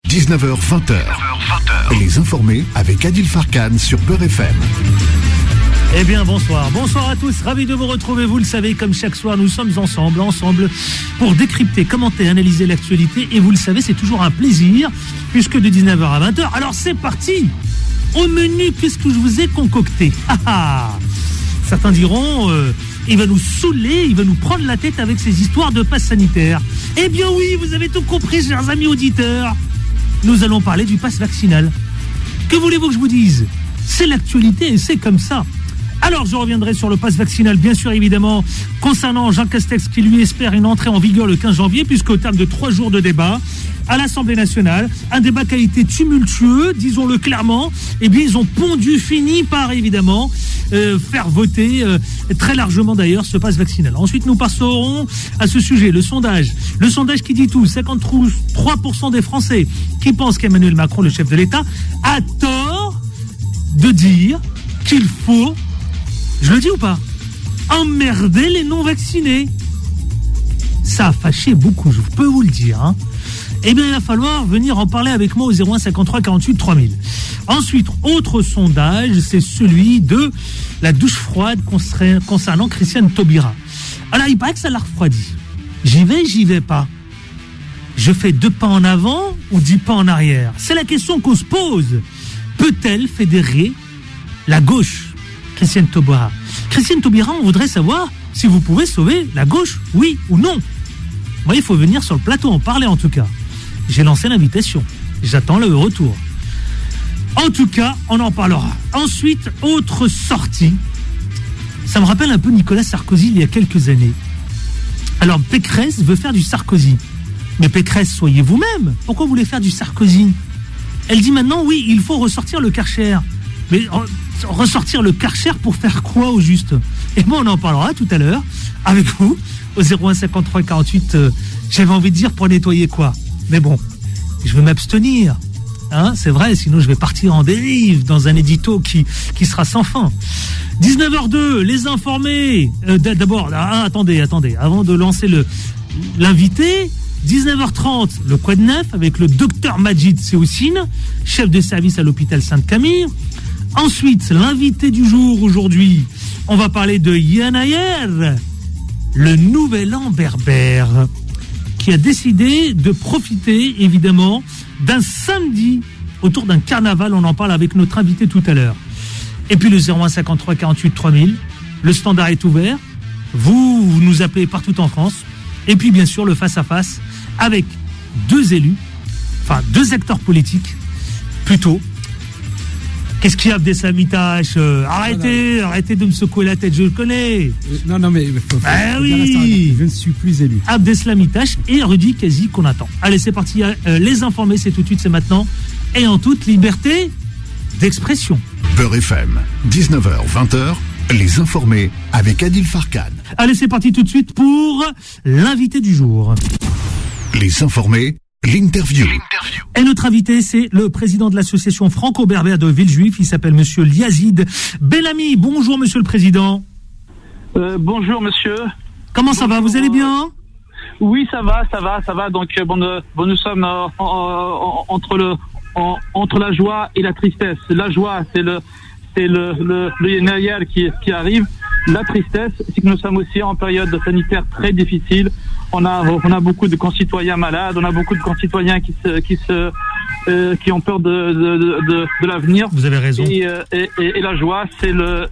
19h-20h. Les informés avec Adil Farkan sur Beurre FM. Eh bien, bonsoir. Bonsoir à tous. Ravi de vous retrouver. Vous le savez, comme chaque soir, nous sommes ensemble pour décrypter, commenter, analyser l'actualité. Et vous le savez, c'est toujours un plaisir, puisque de 19h à 20h. Alors, c'est parti. Au menu, qu'est-ce que je vous ai concocté? Certains diront, il va nous saouler, il va nous prendre la tête avec ces histoires de passe sanitaire. Eh bien oui, vous avez tout compris, chers amis auditeurs. Nous allons parler du passe vaccinal. Que voulez-vous que je vous dise? C'est l'actualité et c'est comme ça. Alors, je reviendrai sur le pass vaccinal, bien sûr, évidemment, concernant Jean Castex qui lui espère une entrée en vigueur le 15 janvier, puisqu'au terme de 3 jours de débat à l'Assemblée nationale, un débat qui a été tumultueux, disons-le clairement, eh bien, ils ont fini par, évidemment, faire voter très largement, d'ailleurs, ce pass vaccinal. Ensuite, nous passerons à ce sujet, le sondage. Le sondage qui dit tout, 53% des Français qui pensent qu'Emmanuel Macron, le chef de l'État, a tort de dire qu'il faut, je le dis ou pas, emmerder les non-vaccinés. Ça a fâché beaucoup, je peux vous le dire. Hein. Eh bien, il va falloir venir en parler avec moi au 01 53 48 3000. Ensuite, autre sondage, c'est celui de la douche froide concernant Christiane Taubira. Alors, il paraît que ça l'a refroidi. J'y vais pas. Je fais 2 pas en avant ou 10 pas en arrière? C'est la question qu'on se pose. Peut-elle fédérer la gauche? Christiane Taubira. Christiane Taubira, on voudrait savoir si vous pouvez sauver la gauche, oui ou non. Moi, il faut venir sur le plateau en parler en tout cas. J'ai lancé l'invitation. J'attends le retour. En tout cas, on en parlera. Ensuite, autre sortie. Ça me rappelle un peu Nicolas Sarkozy il y a quelques années. Alors, Pécresse veut faire du Sarkozy. Mais Pécresse, soyez vous-même. Pourquoi vous voulez faire du Sarkozy? Elle dit maintenant, oui, il faut ressortir le Karcher. Mais ressortir le Karcher pour faire quoi au juste? Et moi, on en parlera tout à l'heure avec vous au 01 53 48. J'avais envie de dire pour nettoyer quoi? Mais bon, je vais m'abstenir. Hein, c'est vrai, sinon je vais partir en dérive dans un édito qui sera sans fin. 19h02, les informés. D'abord, attendez, avant de lancer l'invité. 19h30, le Quoi de Neuf avec le docteur Majid Seoussine, chef de service à l'hôpital Sainte-Camille. Ensuite, l'invité du jour aujourd'hui, on va parler de Yanayer, le nouvel an berbère, qui a décidé de profiter, évidemment, d'un samedi autour d'un carnaval. On en parle avec notre invité tout à l'heure. Et puis le 01 53 48 3000, le standard est ouvert. Vous nous appelez partout en France. Et puis, bien sûr, le face-à-face avec 2 élus, enfin 2 acteurs politiques, plutôt. Qu'est-ce qu'il y a, Abdeslamitache? Arrêtez de me secouer la tête, je le connais. Non, mais oui. Je ne suis plus élu. Abdeslamitache et Rudy Kazi qu'on attend. Allez, c'est parti. Les informés, c'est tout de suite, c'est maintenant. Et en toute liberté d'expression. Beurre FM, 19h, 20h, les informés avec Adil Farkan. Allez, c'est parti tout de suite pour l'invité du jour. Les informés, l'interview. Et notre invité, c'est le président de l'association franco-berbère de Villejuif. Il s'appelle monsieur Yazid Bellamy. Bonjour, monsieur le président. Bonjour, monsieur. Comment ça va? Vous allez bien? Oui, ça va. Donc, nous sommes entre la joie et la tristesse. La joie, c'est le Yanayer qui arrive. La tristesse, c'est que nous sommes aussi en période sanitaire très difficile. On a beaucoup de concitoyens malades, on a beaucoup de concitoyens qui ont peur de l'avenir. Vous avez raison. Et la joie, c'est le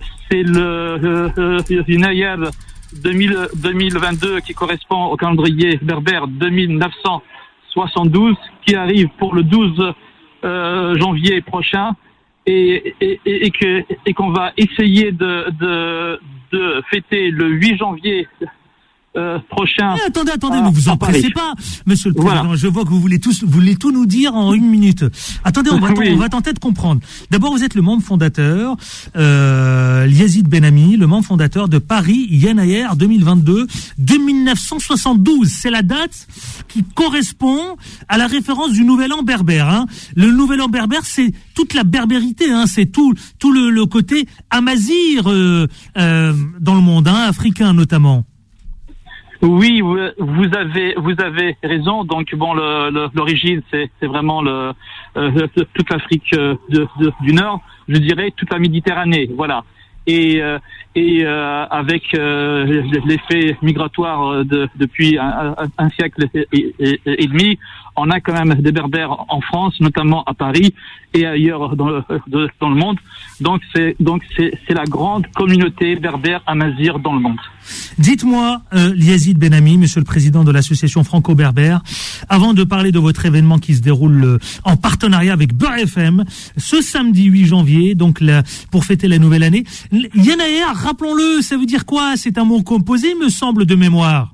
Yanayer 2022 qui correspond au calendrier berbère 2972 qui arrive pour le 12 janvier prochain. Et qu'on va essayer de fêter le 8 janvier prochain. Mais attendez, ne vous empressez pas, monsieur le président. Voilà. Je vois que vous voulez tout nous dire en 1 minute. Attendez, on va tenter de comprendre. D'abord, vous êtes le membre fondateur, Yazid Bellamy, le membre fondateur de Paris Yanayer 2022 de 1972. C'est la date qui correspond à la référence du Nouvel An berbère. Hein. Le Nouvel An berbère, c'est toute la berbérité, hein. C'est tout le côté amazigh dans le monde, hein, africain notamment. Oui, vous avez raison. Donc bon, l'origine c'est vraiment toute l'Afrique du Nord, je dirais toute la Méditerranée, voilà. Et avec l'effet migratoire depuis un siècle et demi, on a quand même des Berbères en France, notamment à Paris et ailleurs dans le monde. Donc c'est la grande communauté berbère amazigh dans le monde. Dites-moi, Yazid Benami, monsieur le président de l'association franco-berbère, avant de parler de votre événement qui se déroule en partenariat avec Beurre FM, ce samedi 8 janvier, donc pour fêter la nouvelle année, Yenayer, rappelons-le, ça veut dire quoi? C'est un mot composé, me semble, de mémoire.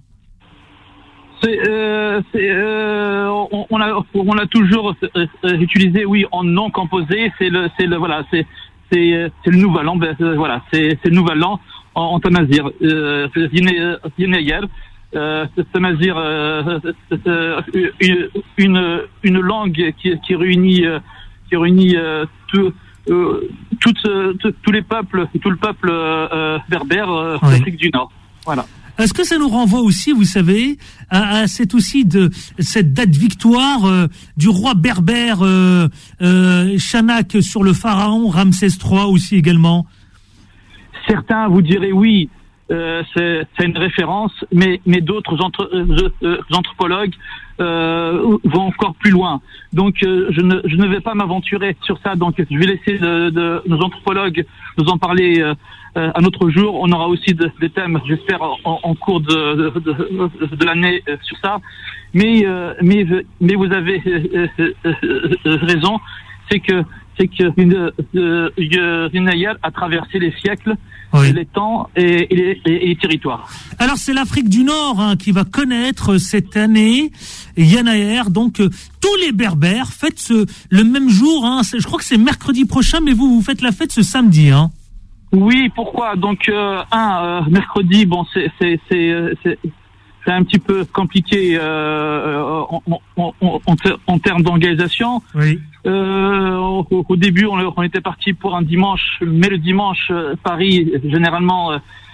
On l'a toujours utilisé, oui, en non composé. C'est le nouvel an. Voilà, c'est le nouvel an en tamazigh. Yenayer, tamazigh, une langue qui réunit tous les peuples, tout le peuple berbère d'Afrique du Nord. Voilà. Est-ce que ça nous renvoie aussi, vous savez, à cette date victoire du roi berbère Chanak sur le pharaon Ramsès III aussi également? Certains vous diraient oui, c'est une référence, mais d'autres anthropologues vont encore plus loin. Donc je ne vais pas m'aventurer sur ça. Donc je vais laisser nos anthropologues nous en parler un autre jour. On aura aussi des thèmes, j'espère, en cours de l'année sur ça. Mais vous avez raison, c'est que Yenayer a traversé les siècles, oui, les temps et les territoires. Alors c'est l'Afrique du Nord qui va connaître cette année Yenayer. Donc tous les Berbères fêtent le même jour. Je crois que c'est mercredi prochain, mais vous faites la fête ce samedi. Oui, pourquoi? Donc mercredi, bon, c'est un petit peu compliqué en termes d'organisation. Oui. Au début, on était parti pour un dimanche, mais le dimanche, Paris, généralement,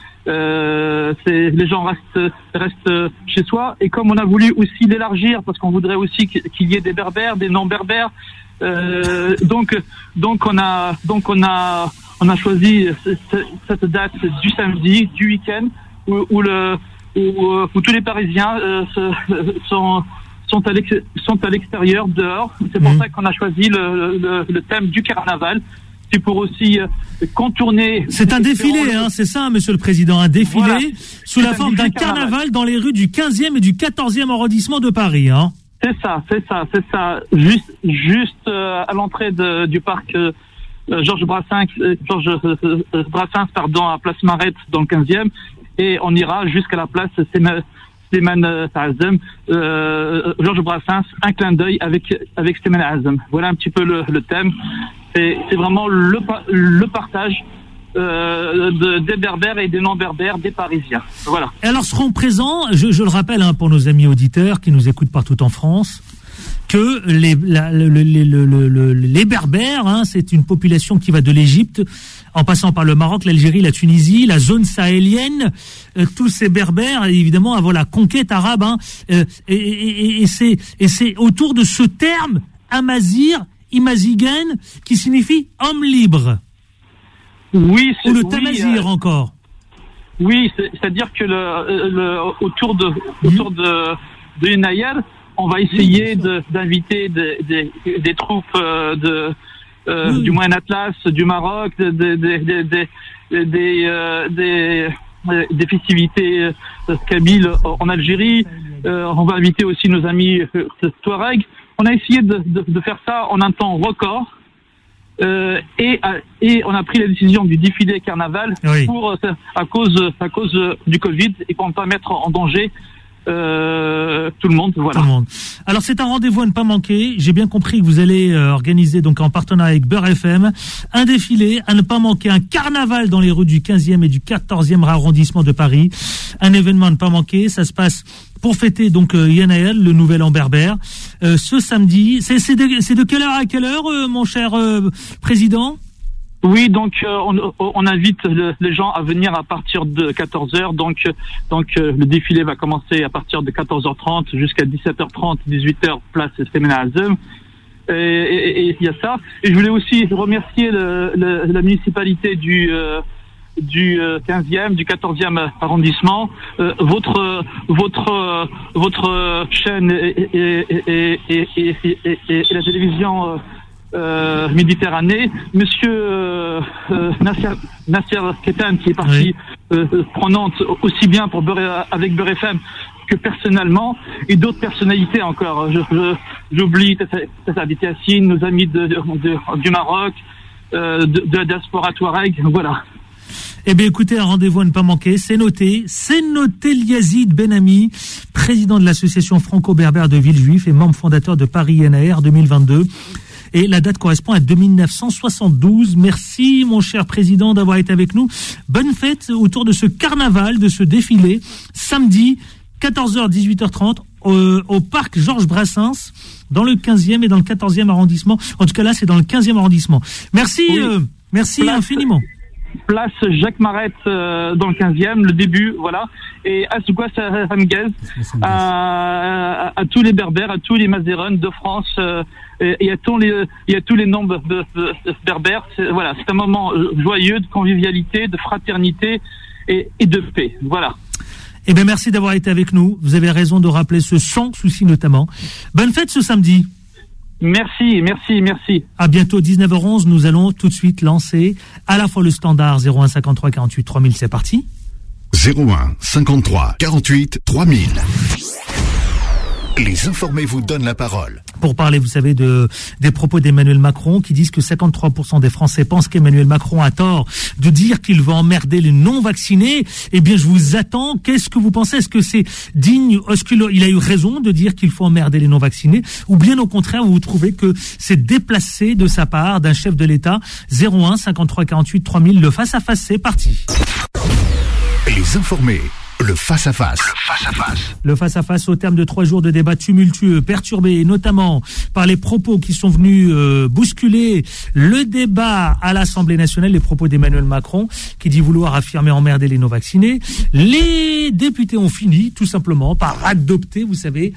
les gens restent chez soi. Et comme on a voulu aussi l'élargir, parce qu'on voudrait aussi qu'il y ait des berbères, des non-berbères, donc on a choisi cette date du samedi, du week-end, où tous les Parisiens sont à l'extérieur, dehors. C'est pour ça qu'on a choisi le thème du carnaval. C'est pour aussi contourner... C'est un défilé, c'est ça, monsieur le président, un défilé, voilà, sous la forme d'un carnaval dans les rues du 15e et du 14e arrondissement de Paris. C'est ça. Juste à l'entrée du parc Georges Brassens, à Place Marette, dans le 15e, et on ira jusqu'à la place Slimane Azem, Georges Brassens, un clin d'œil avec Slimane Azem. Voilà un petit peu le thème. C'est vraiment le partage des berbères et des non-berbères, des Parisiens. Voilà. Et alors seront présents, je le rappelle pour nos amis auditeurs qui nous écoutent partout en France, que les berbères, c'est une population qui va de l'Égypte en passant par le Maroc, l'Algérie, la Tunisie, la zone sahélienne, tous ces berbères, évidemment, avant la conquête arabe, et c'est autour de ce terme amazigh, imazighen, qui signifie homme libre. Oui, ou le tamazigh encore. Oui, c'est-à-dire que autour de Yenayer, on va essayer d'inviter des troupes du Moyen Atlas, du Maroc, des festivités kabyles en Algérie. On va inviter aussi nos amis Touareg. On a essayé de faire ça en un temps record. Et on a pris la décision du défilé carnaval, oui, à cause du Covid, et pour ne pas mettre en danger tout le monde, voilà. Tout le monde. Alors c'est un rendez-vous à ne pas manquer. J'ai bien compris que vous allez organiser, donc en partenariat avec Beurre FM, un défilé à ne pas manquer, un carnaval dans les rues du 15e et du 14e arrondissement de Paris. Un événement à ne pas manquer. Ça se passe pour fêter donc Yenayer, le nouvel an berbère, ce samedi. C'est de quelle heure à quelle heure, mon cher président? Oui, donc on invite les gens à venir à partir de 14h. Donc le défilé va commencer à partir de 14h30 jusqu'à 17h30, 18h, place Femena Azem. Et il y a ça. Et je voulais aussi remercier la municipalité du 15e, du 14e arrondissement. Votre chaîne et la télévision Méditerranée, Monsieur Nasser Ketan, qui est partie prenante aussi bien pour avec Beurre FM que personnellement, et d'autres personnalités encore. J'oublie Tata Yassine, nos amis du Maroc, de la diaspora Touareg, voilà. Eh bien, écoutez, un rendez-vous à ne pas manquer, c'est noté. C'est noté. Yazid Benami, président de l'association franco-berbère de Villejuif et membre fondateur de Paris NAR 2022. Et la date correspond à 2972. Merci, mon cher président, d'avoir été avec nous. Bonne fête autour de ce carnaval, de ce défilé, samedi, 14h, 18h30, au parc Georges Brassens, dans le 15e et dans le 14e arrondissement. En tout cas, là, c'est dans le 15e arrondissement. Merci, merci infiniment. Place Jacques Marette dans le 15e, le début, voilà. Et Asgouas Ramguez, à tous les Berbères, à tous les Mazérons de France, et à tous les nombres de Berbères. Voilà, c'est un moment joyeux de convivialité, de fraternité et de paix. Voilà. Eh bien, merci d'avoir été avec nous. Vous avez raison de rappeler ce sans souci notamment. Bonne fête ce samedi. Merci. À bientôt, 19h11. Nous allons tout de suite lancer à la fois le standard 01 53 48 3000. C'est parti. 01 53 48 3000. Les informés vous donnent la parole. Pour parler, vous savez, des propos d'Emmanuel Macron qui disent que 53% des Français pensent qu'Emmanuel Macron a tort de dire qu'il va emmerder les non-vaccinés. Eh bien, je vous attends. Qu'est-ce que vous pensez? Est-ce que c'est digne? Est-ce qu'il a eu raison de dire qu'il faut emmerder les non-vaccinés? Ou bien, au contraire, vous trouvez que c'est déplacé de sa part d'un chef de l'État? 01 53 48 3000. Le face-à-face, c'est parti. Les informés. Le face-à-face. Le face-à-face au terme de 3 jours de débats tumultueux, perturbés, notamment par les propos qui sont venus bousculer le débat à l'Assemblée nationale, les propos d'Emmanuel Macron, qui dit vouloir affirmer emmerder les non-vaccinés. Les députés ont fini, tout simplement, par adopter, vous savez,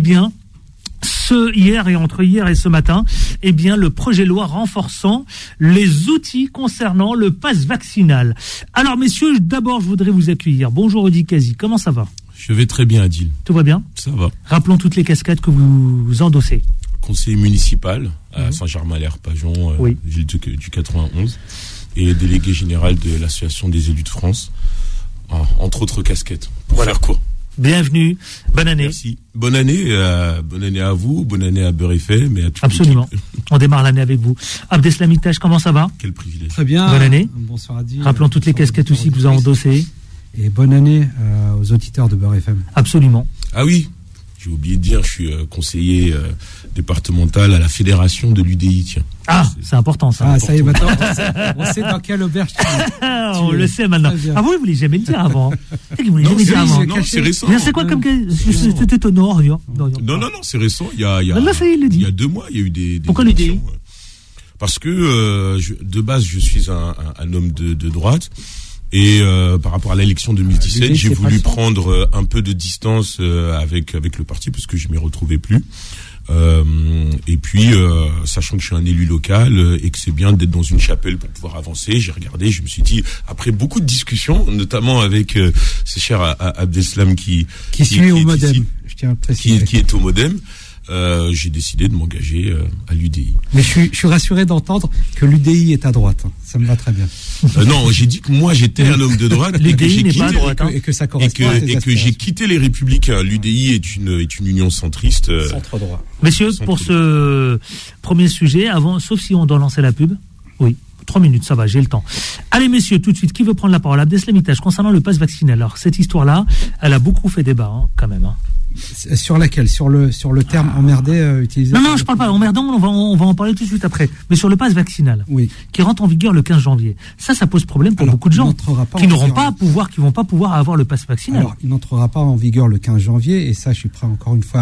entre hier et ce matin, le projet de loi renforçant les outils concernant le pass vaccinal. Alors, messieurs, d'abord, je voudrais vous accueillir. Bonjour, Odi Kazi. Comment ça va? Je vais très bien, Adil. Tout va bien? Ça va. Rappelons toutes les casquettes que vous endossez. Conseiller municipal à Saint-Germain-l'Air-Pajon, ville du 91, et délégué général de l'Association des élus de France, entre autres casquettes, pour faire court. Bienvenue, bonne année. Merci. Bonne année à vous, bonne année à Beurre FM et à toute Absolument. l'équipe. On démarre l'année avec vous. Abdeslam Itache, comment ça va? Quel privilège. Très bien. Bonne année. Bonsoir Adil. Rappelons toutes les casquettes aussi que vous avez endossées. Et bonne année aux auditeurs de Beurre FM. Absolument. Ah oui, j'ai oublié de dire, je suis conseiller départemental à la fédération de l'UDI, tiens. Ah, c'est important ça. Ah, ça y est, maintenant, on sait dans quelle auberge tu es. On le sait maintenant. Ah, vous ne voulez jamais le dire avant. Vous voulez jamais dire avant. Non, c'est récent. Mais c'est quoi comme c'était étonnant? Non, c'est récent. Il y a 2 mois, il y a eu des Pourquoi l'UDI? Parce que de base, je suis un homme de droite. Et par rapport à l'élection 2017, j'ai voulu prendre un peu de distance avec le parti parce que je m'y retrouvais plus. Et puis, sachant que je suis un élu local et que c'est bien d'être dans une chapelle pour pouvoir avancer, j'ai regardé, je me suis dit, après beaucoup de discussions, notamment avec ce cher Abdeslam qui suit au modem, je tiens à préciser. Qui est au modem. J'ai décidé de m'engager à l'UDI. Mais je suis rassuré d'entendre que l'UDI est à droite. Ça me va très bien. Non, j'ai dit que moi j'étais un homme de droite. L'UDI n'est pas à droite. Et que ça correspond à tes et que j'ai quitté les Républicains. L'UDI est une union centriste. Centre droit. Messieurs, pour ce premier sujet, sauf si on doit lancer la pub. Oui. 3 minutes, ça va, j'ai le temps. Allez, messieurs, tout de suite, qui veut prendre la parole? Abdeslam Itache, concernant le pass vaccinal. Alors, cette histoire-là, elle a beaucoup fait débat, quand même. Sur laquelle? Sur le terme emmerdé utilisé? Non, je parle pas emmerdant, on va en parler tout de suite après. Mais sur le pass vaccinal, qui rentre en vigueur le 15 janvier. Ça pose problème pour beaucoup de gens qui vont pas pouvoir avoir le pass vaccinal. Alors, il n'entrera pas en vigueur le 15 janvier, et ça, je suis prêt encore une fois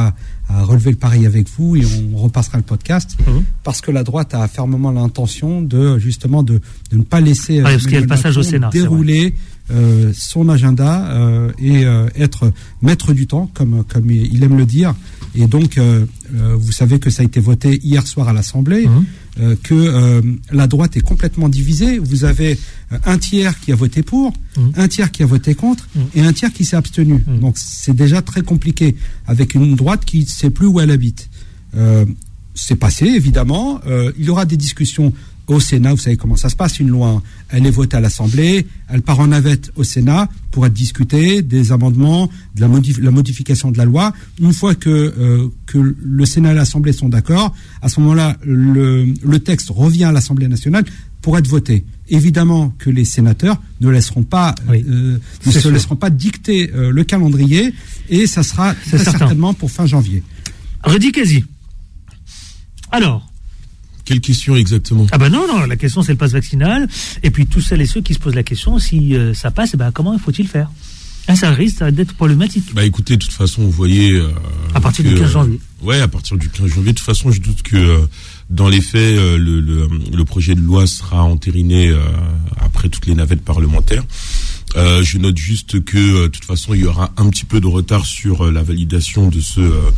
relever le pari avec vous et on repassera le podcast parce que la droite a fermement l'intention de justement de ne pas laisser parce qu'il y a le passage au Sénat, dérouler son agenda et être maître du temps comme il aime le dire. Et donc vous savez que ça a été voté hier soir à l'Assemblée, que la droite est complètement divisée. Vous avez un tiers qui a voté pour, un tiers qui a voté contre et un tiers qui s'est abstenu. Donc c'est déjà très compliqué avec une droite qui ne sait plus où elle habite. C'est passé, évidemment. Il y aura des discussions au Sénat. Vous savez comment ça se passe, une loi, elle est votée à l'Assemblée, elle part en navette au Sénat pour être discutée, des amendements, de la modification de la loi. Une fois que le Sénat et l'Assemblée sont d'accord, à ce moment-là, le texte revient à l'Assemblée nationale pour être voté. Évidemment que les sénateurs ne laisseront pas dicter le calendrier et ça sera très certainement pour fin janvier. Rudy Kazi. Alors, quelle question exactement? Ah ben non, la question c'est le pass vaccinal. Et puis tous celles et ceux qui se posent la question, si ça passe, comment faut-il faire? Ça risque d'être problématique. Écoutez, de toute façon, vous voyez... à partir du 15 janvier. Ouais, à partir du 15 janvier. De toute façon, je doute que dans les faits, le projet de loi sera entériné après toutes les navettes parlementaires. Je note juste que de toute façon il y aura un petit peu de retard sur la validation de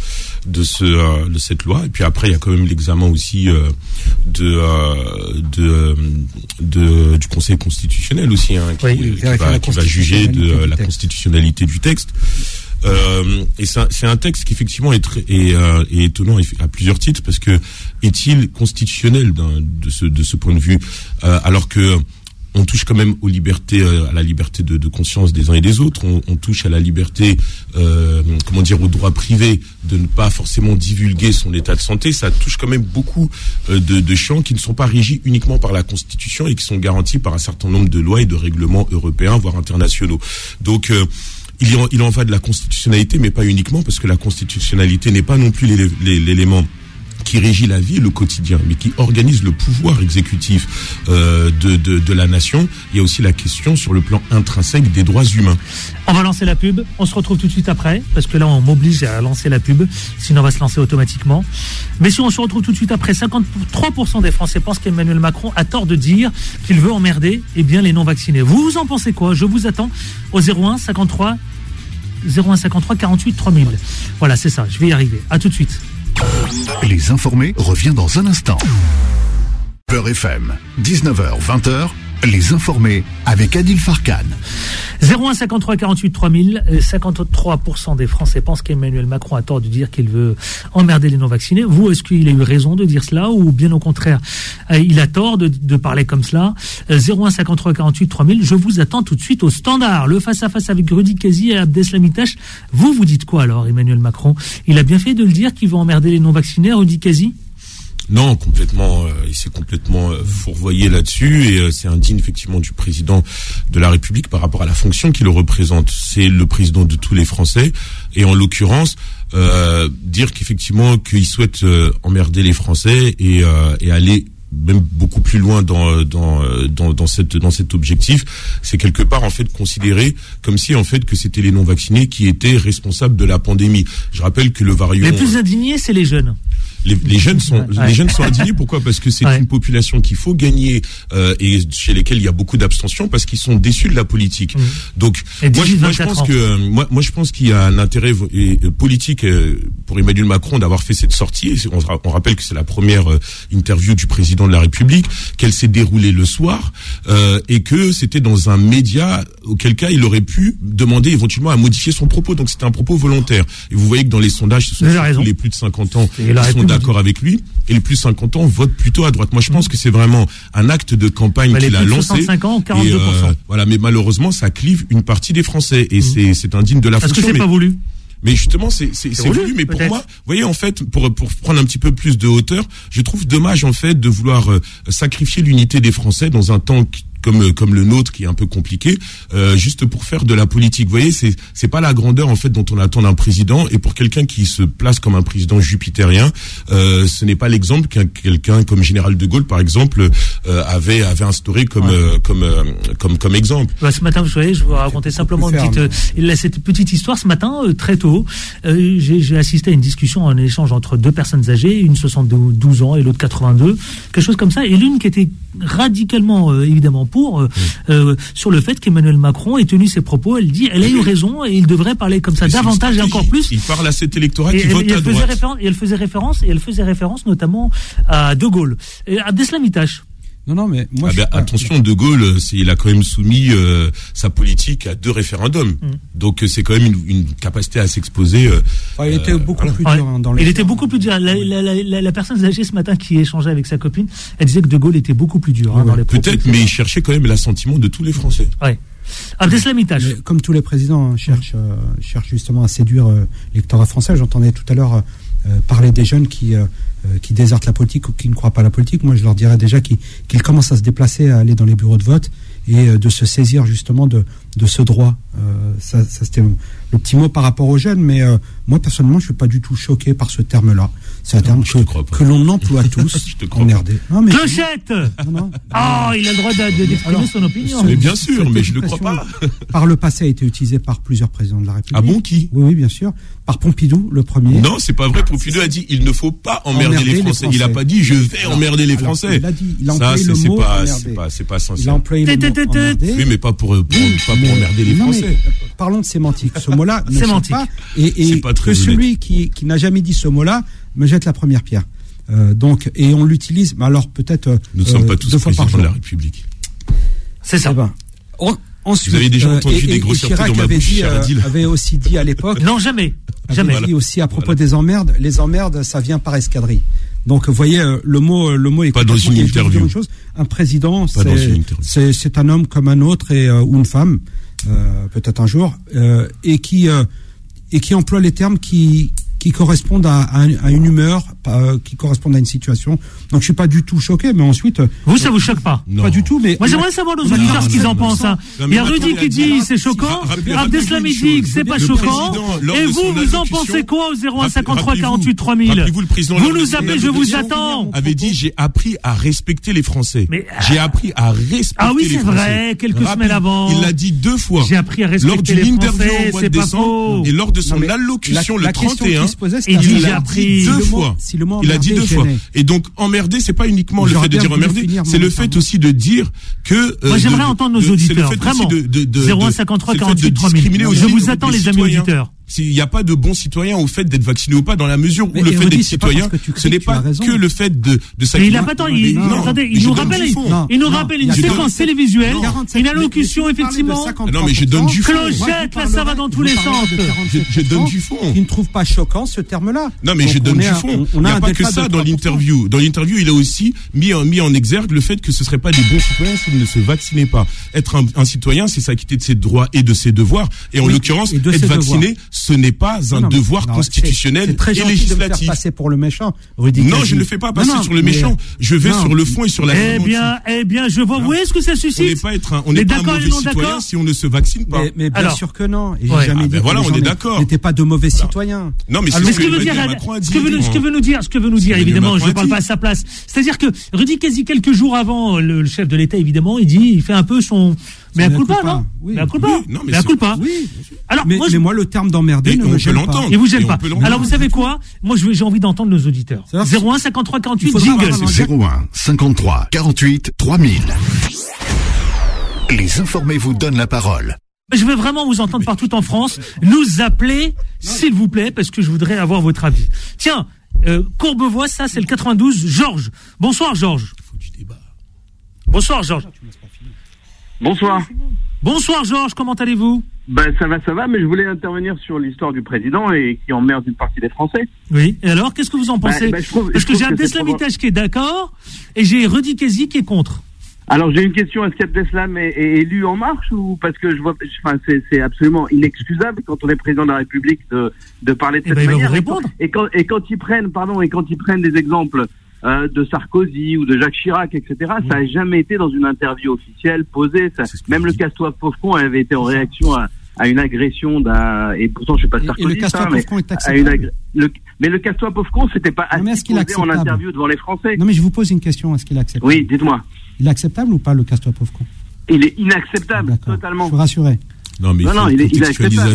cette loi, et puis après il y a quand même l'examen aussi du Conseil constitutionnel aussi qui va juger de la constitutionnalité du texte. Et c'est un texte qui effectivement est étonnant à plusieurs titres, parce que est-il constitutionnel de ce point de vue, alors que on touche quand même aux libertés, à la liberté de conscience des uns et des autres. On touche à la liberté, au droit privé de ne pas forcément divulguer son état de santé. Ça touche quand même beaucoup de champs qui ne sont pas régis uniquement par la Constitution et qui sont garantis par un certain nombre de lois et de règlements européens, voire internationaux. Donc, il en va de la constitutionnalité, mais pas uniquement, parce que la constitutionnalité n'est pas non plus l'élément qui régit la vie et le quotidien, mais qui organise le pouvoir exécutif de la nation. Il y a aussi la question sur le plan intrinsèque des droits humains. On va lancer la pub, on se retrouve tout de suite après, parce que là on m'oblige à lancer la pub, sinon on va se lancer automatiquement. Mais si on se retrouve tout de suite après, 53% des Français pensent qu'Emmanuel Macron a tort de dire qu'il veut emmerder les non-vaccinés. Vous en pensez quoi? Je vous attends au 01 53 48 3000. Voilà, c'est ça, je vais y arriver. À tout de suite. Les informés revient dans un instant. Beurre FM, 19h, 20h, les informés avec Adil Farkan. 01 53 48 3000, 53% des Français pensent qu'Emmanuel Macron a tort de dire qu'il veut emmerder les non-vaccinés. Vous, est-ce qu'il a eu raison de dire cela, ou bien au contraire, il a tort de parler comme cela? 01 53 48 3000, je vous attends tout de suite au standard. Le face-à-face avec Rudy Kazi et Abdeslamitash. Vous dites quoi alors, Emmanuel Macron? Il a bien fait de le dire qu'il veut emmerder les non-vaccinés, Rudy Kazi? Non, complètement. Il s'est complètement fourvoyé là-dessus, et c'est indigne effectivement du président de la République par rapport à la fonction qu'il représente. C'est le président de tous les Français, et en l'occurrence, dire qu'effectivement qu'il souhaite emmerder les Français et aller même beaucoup plus loin dans cet objectif, c'est quelque part en fait considéré comme si en fait que c'était les non-vaccinés qui étaient responsables de la pandémie. Je rappelle que le variant... Les plus indignés, c'est les jeunes. Les jeunes sont indignés. Pourquoi? Parce que c'est une population qu'il faut gagner et chez lesquels il y a beaucoup d'abstention, parce qu'ils sont déçus de la politique. Donc moi je pense qu'il y a un intérêt politique pour Emmanuel Macron d'avoir fait cette sortie. On rappelle que c'est la première interview du président de la République, qu'elle s'est déroulée le soir, et que c'était dans un média, auquel cas il aurait pu demander éventuellement à modifier son propos. Donc c'était un propos volontaire. Et vous voyez que dans les sondages, ce sont les plus de 50 ans qui sont d'accord avec lui, et les plus de 50 ans votent plutôt à droite. Moi, je pense que c'est vraiment un acte de campagne qu'il a lancé. 65 ans, 42%. Voilà, mais malheureusement, ça clive une partie des Français, et c'est indigne de la fonction. Parce que c'est pas voulu. Mais justement, c'est voulu, mais pour moi, vous voyez, en fait, pour prendre un petit peu plus de hauteur, je trouve dommage, en fait, de vouloir sacrifier l'unité des Français dans un temps comme le nôtre qui est un peu compliqué, juste pour faire de la politique. Vous voyez, c'est pas la grandeur en fait dont on attend d'un président, et pour quelqu'un qui se place comme un président jupitérien, ce n'est pas l'exemple qu'un quelqu'un comme Général de Gaulle par exemple avait instauré comme exemple. Ce matin, vous voyez, je vous raconter simplement cette petite histoire. Ce matin, très tôt, j'ai assisté à une discussion, un échange entre deux personnes âgées, une 72 ans et l'autre 82, quelque chose comme ça, et l'une qui était radicalement évidemment sur le fait qu'Emmanuel Macron ait tenu ses propos. Elle dit, elle a eu raison et il devrait parler comme ça davantage et encore plus. Il parle à cet électorat qui vote à droite. Et elle faisait référence notamment à De Gaulle. Abdeslam Itache. Non, mais moi. Attention, De Gaulle, il a quand même soumis sa politique à 2 référendums. Donc c'est quand même une capacité à s'exposer. Il était beaucoup plus dur dans les. Il était beaucoup plus dur. La personne âgée ce matin qui échangeait avec sa copine, elle disait que De Gaulle était beaucoup plus dur dans les propos. Peut-être, mais il cherchait quand même l'assentiment de tous les Français. Ouais. Abdeslam Itache. Comme tous les présidents cherchent justement à séduire l'électorat français. J'entendais tout à l'heure parler des jeunes qui désertent la politique ou qui ne croient pas à la politique. Moi, je leur dirais déjà qu'ils commencent à se déplacer, à aller dans les bureaux de vote et de se saisir justement de ce droit. Ça c'était le petit mot par rapport aux jeunes, mais moi, personnellement, je ne suis pas du tout choqué par ce terme-là. C'est un terme que l'on emploie tous en RD. Clochette. Il a le droit d'exprimer son opinion. Mais bien sûr, mais je ne le crois pas. Par le passé, a été utilisé par plusieurs présidents de la République. Ah bon, qui ? Oui, bien sûr. Par Pompidou, le premier. Non, c'est pas vrai. Pompidou a dit il ne faut pas emmerder les Français. Il n'a pas dit je vais emmerder les Français. Il a dit, il a employé le mot c'est pas sincère. Il a employé le mot emmerder. Oui, mais pas pour emmerder les Français. Parlons de sémantique. Ce mot-là ne sémantique. Pas. Et pas très que celui qui n'a jamais dit ce mot-là me jette la première pierre. Donc, et on l'utilise, mais alors peut-être nous ne sommes pas tous 2 fois par présidents jour. de la République. C'est ça. Ensuite, vous avez déjà entendu des grossièretés dans ma bouche, cher Adil. Avait aussi dit à l'époque. Non, jamais. Avait dit aussi à propos des emmerdes. Les emmerdes, ça vient par escadrille. Donc, vous voyez, le mot est pas dans une interview. Un président, c'est un homme comme un autre ou une femme, peut-être un jour, et qui emploie les termes qui correspondent à une humeur, qui correspondent à une situation. Donc je suis pas du tout choqué, mais ensuite. Vous, ça vous choque pas? Non. Pas du tout, mais. Moi, j'aimerais savoir nos auditeurs ce qu'ils en pensent. Il y a Rudy qui dit c'est choquant, Abdeslam dit que c'est pas choquant, et vous en pensez quoi au 01 53 48 3000? Vous nous appelez, je vous attends. Avait dit j'ai appris à respecter les Français. J'ai appris à respecter les Français. Ah oui, c'est vrai, quelques semaines avant. Il l'a dit 2 fois. J'ai appris à respecter les Français, c'est pas faux. Et lors de son allocution le 31, il a appris 2 fois. Il a dit 2 fois. Et donc, emmerder, c'est pas uniquement le fait de dire emmerder, c'est le fait aussi de dire que. Moi, j'aimerais entendre nos auditeurs. Vraiment. 01 53 48 3000. Je vous attends, les amis auditeurs. Il n'y a pas de bons citoyens au fait d'être vacciné ou pas, dans la mesure où le fait d'être citoyen, ce n'est pas que le fait de s'acquitter. Mais il n'a pas tant, attendez, il nous rappelle une séquence télévisuelle, une allocution, effectivement. Non, mais je donne du fond. Clochette, là, ça va dans tous les sens. Je donne du fond. Il ne trouve pas choquant ce terme-là. Non, mais je donne du fond. Il n'y a pas que ça dans l'interview. Dans l'interview, il a aussi mis en exergue le fait que ce ne serait pas des bons citoyens s'ils ne se vaccinaient pas. Être un citoyen, c'est s'acquitter de ses droits et de ses devoirs. Et en l'occurrence, être vacciné, ce n'est pas un devoir constitutionnel et législatif. De me faire passer pour le méchant, Rudy. Non, je ne le fais pas passer sur le méchant. Je vais sur le fond et sur la forme. Eh bien, je vois. Où est-ce que ça suscite? On n'est pas un mauvais citoyen si on ne se vaccine pas. Mais bien sûr que non. Et j'ai jamais dit voilà, on est d'accord. N'était pas de mauvais citoyens. Non, mais ce que veut nous dire, évidemment, je ne parle pas à sa place. C'est-à-dire que Rudy, quasi quelques jours avant, le chef de l'État, évidemment, il fait un peu son. Mais à culpa, non? Mais à culpa. Mais à culpa. Alors, moi, le terme d'emmerder ne me gêne pas. Il vous gêne pas. Alors, vous savez quoi? Moi, j'ai envie d'entendre nos auditeurs. 01 53 48 jingle. 01 53 48 3000. Les informés vous donnent la parole. Je veux vraiment vous entendre partout en France. Nous appeler, s'il vous plaît, parce que je voudrais avoir votre avis. Tiens, Courbevoie, ça, c'est le 92. Georges. Bonsoir, Georges. Bonsoir, Georges. Bonsoir. Bonsoir, Georges. Comment allez-vous? Ça va, mais je voulais intervenir sur l'histoire du président et qui emmerde une partie des Français. Oui. Et alors, qu'est-ce que vous en pensez? Parce que j'ai Abdeslam Itache qui est d'accord et j'ai Rudy Kezi qui est contre. Alors, j'ai une question. Est-ce qu'Abdeslam est élu En Marche ou parce que je vois, c'est absolument inexcusable quand on est président de la République de parler de cette manière. Il va vous répondre. Et quand ils prennent des exemples de Sarkozy ou de Jacques Chirac, etc. Ça n'a jamais été dans une interview officielle posée. Même le Castois Pauvecon avait été en réaction à une agression et pourtant je suis pas Sarkozy. Et le Castois Pauvecon est acceptable. Mais le Castois Pauvecon, c'était pas assez posé en interview devant les Français. Non mais je vous pose une question, est-ce qu'il est acceptable? Oui, dites-moi. Il est acceptable ou pas, le Castois Pauvecon? Il est inacceptable, totalement. Je suis rassuré. Non, mais il est acceptable.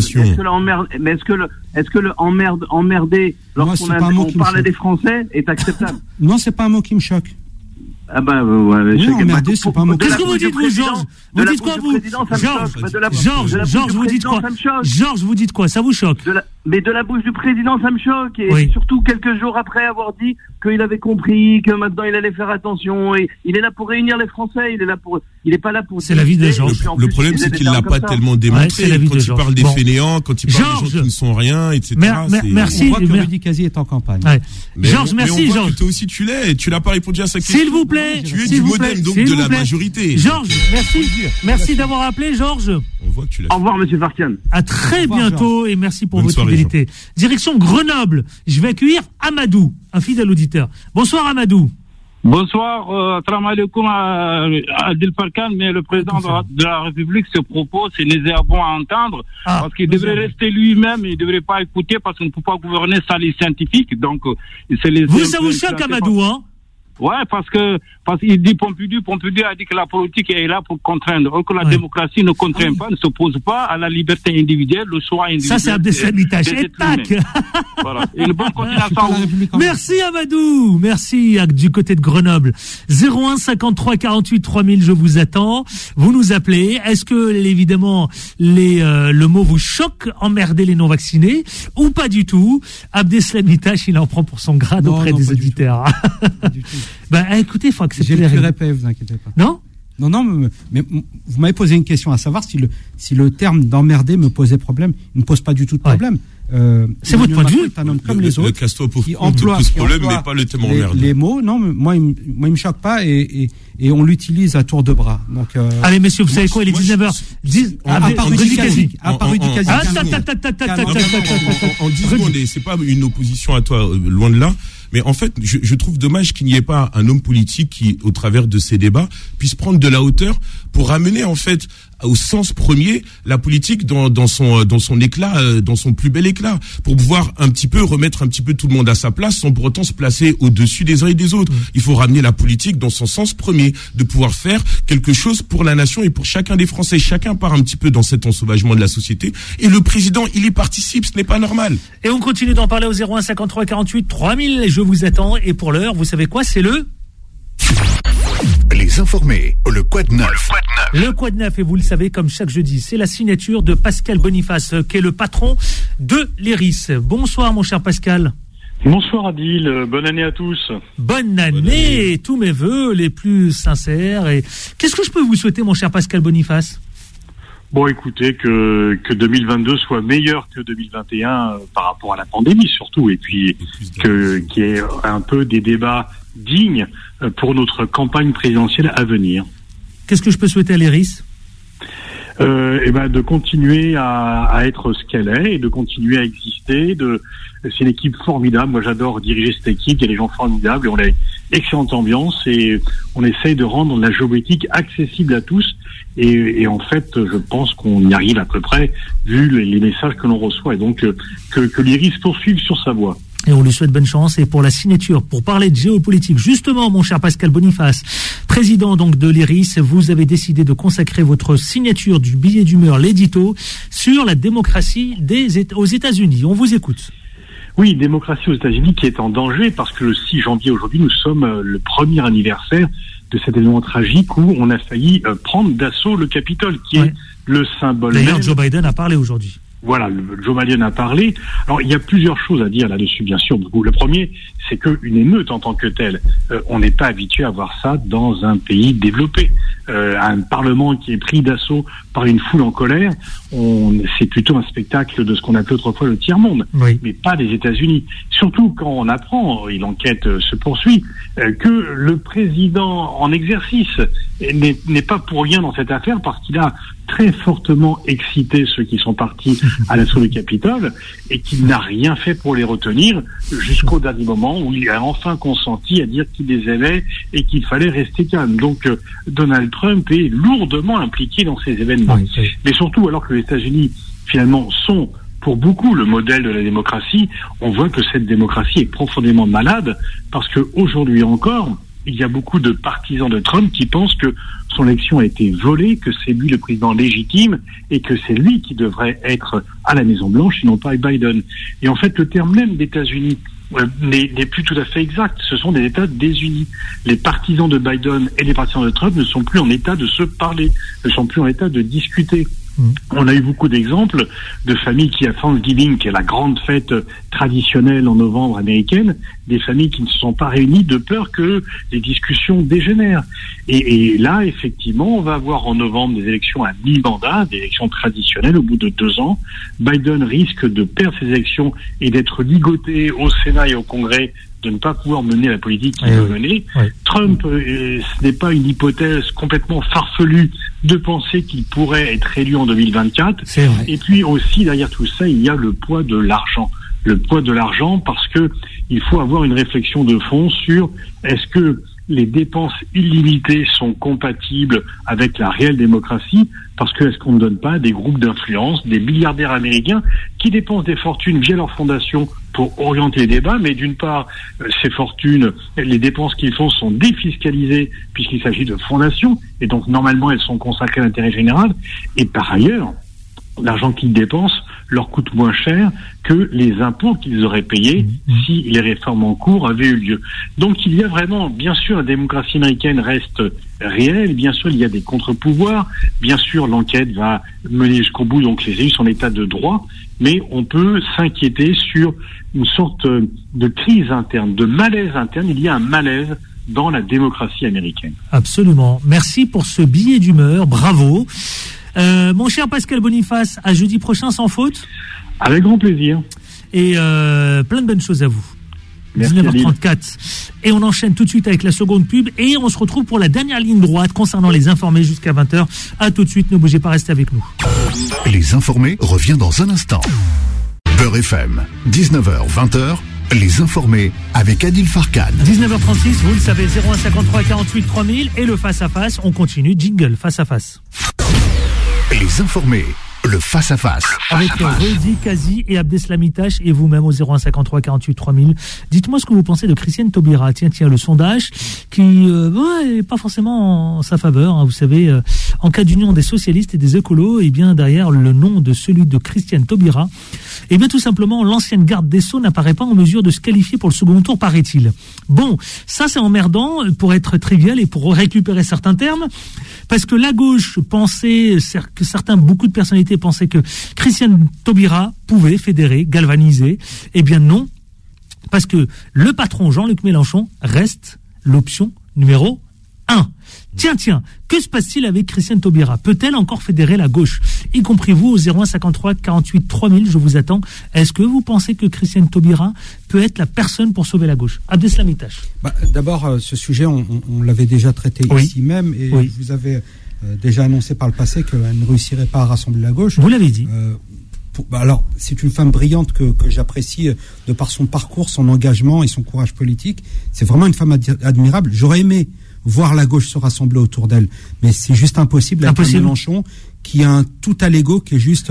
Est-ce que le emmerder lorsqu'on parlait des Français est acceptable? Non, c'est pas un mot qui me choque. Ah bah ouais, emmerder, c'est pas un mot. Qu'est-ce que vous dites, vous, Georges? Vous dites quoi, vous? Georges, vous dites quoi? Georges, vous dites quoi? Ça vous choque? Mais de la bouche du président, ça me choque. Et surtout quelques jours après avoir dit qu'il avait compris, que maintenant il allait faire attention. Et il est là pour réunir les Français. Il est pas là pour. C'est la vie de Georges. Le problème, c'est qu'il l'a pas tellement démontré. Quand il parle des fainéants, quand il parle des gens qui ne sont rien, etc. Merci. On voit que Rudy Kazi est en campagne. Georges, merci, Georges. Toi aussi, tu l'es. Tu n'as pas répondu à sa question. S'il vous plaît. Tu es du modem, donc de la majorité. Georges, merci d'avoir appelé, Georges. On voit que tu l'as. Au revoir, monsieur Farkan. À très bientôt et merci pour votre fidélité. Direction Grenoble. Je vais accueillir Amadou, un fidèle auditeur. Bonsoir, Amadou. Bonsoir, salam alaikum Adil Farkan, mais le président de la République, ce propos, c'est bon à entendre, parce qu'il devrait rester lui-même, il ne devrait pas écouter, parce qu'on ne peut pas gouverner sans les scientifiques, donc c'est les... Vous, ça vous choque, Amadou, hein? Ouais, parce qu'il dit Pompidou a dit que la politique est là pour contraindre, alors que la démocratie ne contraint pas, ne s'oppose pas à la liberté individuelle, le choix individuel. Ça, c'est Abdeslam Mitache. Et tac! Voilà. Une bonne continuation. Merci, Amadou. Merci, du côté de Grenoble. 01 53 48 3000, je vous attends. Vous nous appelez. Est-ce que, évidemment, le mot vous choque, emmerder les non-vaccinés, ou pas du tout? Abdeslam Mitache, il en prend pour son grade auprès des auditeurs. Pas du tout. Écoutez, il faut accepter les règles. Vous inquiétez pas. Non, mais vous m'avez posé une question à savoir si le terme d'emmerder me posait problème. Il ne pose pas du tout de problème. C'est votre point de vue. C'est un homme comme les autres. Le Castois Pauvecon te pose problème, mais pas le terme emmerder. Les mots, non, moi, il me choque pas et on l'utilise à tour de bras. Donc, allez, messieurs, vous savez quoi, il est 19h. À part Rudy Kazi. En 10 secondes, et c'est pas une opposition à toi, loin de là. Mais en fait, je trouve dommage qu'il n'y ait pas un homme politique qui, au travers de ces débats, puisse prendre de la hauteur pour ramener en fait au sens premier la politique dans son éclat, dans son plus bel éclat, pour pouvoir remettre un petit peu tout le monde à sa place sans pour autant se placer au-dessus des uns et des autres. Il faut ramener la politique dans son sens premier, de pouvoir faire quelque chose pour la nation et pour chacun des Français. Chacun part un petit peu dans cet ensauvagement de la société et le président, il y participe, ce n'est pas normal. Et on continue d'en parler au 01 53 48 3000. Je vous attends et pour l'heure, vous savez quoi, c'est Les informés, le Quad 9. Le Quad 9, et vous le savez, comme chaque jeudi, c'est la signature de Pascal Boniface, qui est le patron de l'ERIS. Bonsoir, mon cher Pascal. Bonsoir Adil, bonne année à tous. Bonne année, tous mes vœux les plus sincères. Et qu'est-ce que je peux vous souhaiter, mon cher Pascal Boniface? Bon, écoutez, que 2022 soit meilleur que 2021 par rapport à la pandémie surtout, et puis qu'il y ait un peu des débats dignes pour notre campagne présidentielle à venir. Qu'est-ce que je peux souhaiter à l'ERIS? De continuer à être ce qu'elle est et de continuer à exister. C'est une équipe formidable. Moi, j'adore diriger cette équipe. Il y a des gens formidables et on a une excellente ambiance et on essaye de rendre la géopolitique accessible à tous. Et en fait, je pense qu'on y arrive à peu près vu les messages que l'on reçoit. Et donc, que l'IRIS poursuive sur sa voie. Et on lui souhaite bonne chance. Et pour la signature, pour parler de géopolitique, justement, mon cher Pascal Boniface, président donc de l'IRIS, vous avez décidé de consacrer votre signature du billet d'humeur, l'édito, sur la démocratie aux États-Unis. On vous écoute. Oui, démocratie aux États-Unis qui est en danger parce que le 6 janvier aujourd'hui, nous sommes le premier anniversaire de cet événement tragique où on a failli prendre d'assaut le Capitole, qui est le symbole. D'ailleurs, Joe Biden a parlé aujourd'hui. Voilà, Joe Biden a parlé. Alors, il y a plusieurs choses à dire là-dessus, bien sûr. Le premier, c'est qu'une émeute en tant que telle, on n'est pas habitué à voir ça dans un pays développé. Un parlement qui est pris d'assaut par une foule en colère, c'est plutôt un spectacle de ce qu'on appelait autrefois le tiers-monde, mais pas des États-Unis. Surtout quand on apprend, et l'enquête se poursuit, que le président en exercice n'est pas pour rien dans cette affaire parce qu'il a très fortement excité ceux qui sont partis à l'assaut du Capitole et qu'il n'a rien fait pour les retenir jusqu'au dernier moment moment où il a enfin consenti à dire qu'il les aimait et qu'il fallait rester calme. Donc Donald Trump est lourdement impliqué dans ces événements. Oui. Mais surtout, alors que les États-Unis, finalement, sont pour beaucoup le modèle de la démocratie, on voit que cette démocratie est profondément malade, parce qu'aujourd'hui encore, il y a beaucoup de partisans de Trump qui pensent que son élection a été volée, que c'est lui le président légitime et que c'est lui qui devrait être à la Maison-Blanche et non pas Biden. Et en fait, le terme même d'États-Unis n'est plus tout à fait exact. Ce sont des États désunis. Les partisans de Biden et les partisans de Trump ne sont plus en état de se parler, ne sont plus en état de discuter. On a eu beaucoup d'exemples de familles qui, à Thanksgiving, qui est la grande fête traditionnelle en novembre américaine, des familles qui ne se sont pas réunies de peur que les discussions dégénèrent. Et là, effectivement, on va avoir en novembre des élections à mi-mandat, des élections traditionnelles au bout de 2 ans. Biden risque de perdre ses élections et d'être ligoté au Sénat et au Congrès, de ne pas pouvoir mener la politique qu'il veut mener. Oui. Trump, ce n'est pas une hypothèse complètement farfelue de penser qu'il pourrait être élu en 2024. C'est vrai. Et puis aussi, derrière tout ça, il y a le poids de l'argent. Le poids de l'argent, parce que il faut avoir une réflexion de fond sur est-ce que les dépenses illimitées sont compatibles avec la réelle démocratie, parce que est-ce qu'on ne donne pas à des groupes d'influence, des milliardaires américains qui dépensent des fortunes via leurs fondations pour orienter les débats, mais d'une part, ces fortunes, les dépenses qu'ils font sont défiscalisées puisqu'il s'agit de fondations, et donc normalement elles sont consacrées à l'intérêt général, et par ailleurs, l'argent qu'ils dépensent leur coûte moins cher que les impôts qu'ils auraient payés si les réformes en cours avaient eu lieu. Donc il y a vraiment, bien sûr, la démocratie américaine reste réelle, bien sûr il y a des contre-pouvoirs, bien sûr l'enquête va mener jusqu'au bout, donc les élus sont en état de droit, mais on peut s'inquiéter sur une sorte de crise interne, de malaise interne. Il y a un malaise dans la démocratie américaine. Absolument. Merci pour ce billet d'humeur, bravo. Mon cher Pascal Boniface, à jeudi prochain sans faute. Avec grand plaisir. Et plein de bonnes choses à vous. Merci 19h34. Et on enchaîne tout de suite avec la seconde pub et on se retrouve pour la dernière ligne droite concernant les informés jusqu'à 20h. À tout de suite, ne bougez pas, restez avec nous. Les informés revient dans un instant. Beurre FM, 19h, 20h. Les informés avec Adil Farkan. 19h36, vous le savez, 01 53 48 3000 et le face-à-face. On continue, jingle, face-à-face. Les informés, le face-à-face. Avec Rudy Kazi et Abdeslamitash et vous-même au 01 53 48 3000. Dites-moi ce que vous pensez de Christiane Taubira. Tiens, le sondage qui n'est pas forcément en sa faveur. Hein, vous savez, en cas d'union des socialistes et des écolos, et bien derrière le nom de celui de Christiane Taubira, et bien tout simplement, l'ancienne garde des Sceaux n'apparaît pas en mesure de se qualifier pour le second tour, paraît-il. Bon, ça c'est emmerdant pour être trivial et pour récupérer certains termes, parce que la gauche pensait, que beaucoup de personnalités pensaient que Christiane Taubira pouvait fédérer, galvaniser. Eh bien non, parce que le patron Jean-Luc Mélenchon reste l'option numéro 1. Tiens, que se passe-t-il avec Christiane Taubira? Peut-elle encore fédérer la gauche? Y compris vous au 01 53 48 3000, je vous attends. Est-ce que vous pensez que Christiane Taubira peut être la personne pour sauver la gauche? Abdeslamitash. D'abord, ce sujet, on l'avait déjà traité ici même, et vous avez déjà annoncé par le passé qu'elle ne réussirait pas à rassembler la gauche. Vous l'avez dit. Alors, c'est une femme brillante que j'apprécie de par son parcours, son engagement et son courage politique. C'est vraiment une femme admirable. J'aurais aimé voir la gauche se rassembler autour d'elle, mais c'est juste impossible avec Mélenchon qui a un tout à l'ego qui est juste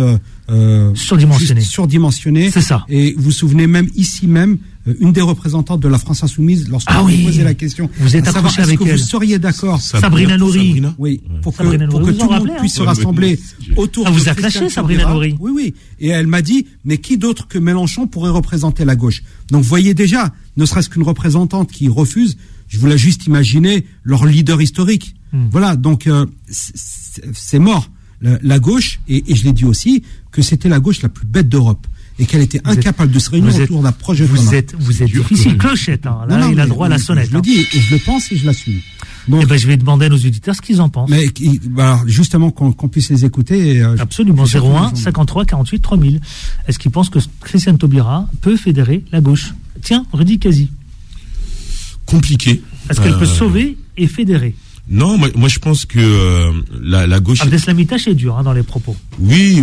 surdimensionné. C'est ça. Et vous vous souvenez même ici même, une des représentantes de la France Insoumise, lorsqu'on vous posait la question, vous êtes accroché avec elle. Vous seriez d'accord, Sabrina Nouri, pour que tout le monde puisse se rassembler autour. Vous a clashé Sabrina Nouri. Oui. Et elle m'a dit, mais qui d'autre que Mélenchon pourrait représenter la gauche? Donc vous voyez déjà, ne serait-ce qu'une représentante qui refuse. Je voulais juste imaginer leur leader historique. Voilà, donc c'est mort. La gauche, et je l'ai dit aussi, que c'était la gauche la plus bête d'Europe et qu'elle était incapable de se réunir autour d'un projet commun. Vous êtes difficile, Clochette. Hein. Là, il a droit à la sonnette. Je le dis, et je le pense et je l'assume. Donc, je vais demander à nos auditeurs ce qu'ils en pensent. Mais justement, qu'on puisse les écouter. Absolument, 01 53 48 3000. Est-ce qu'ils pensent que Christiane Taubira peut fédérer la gauche? Tiens, Rudy Kazi. Compliqué. Est-ce qu'elle peut sauver et fédérer? Non, moi je pense que la gauche. Abdeslam Itache est dur dans les propos. Oui,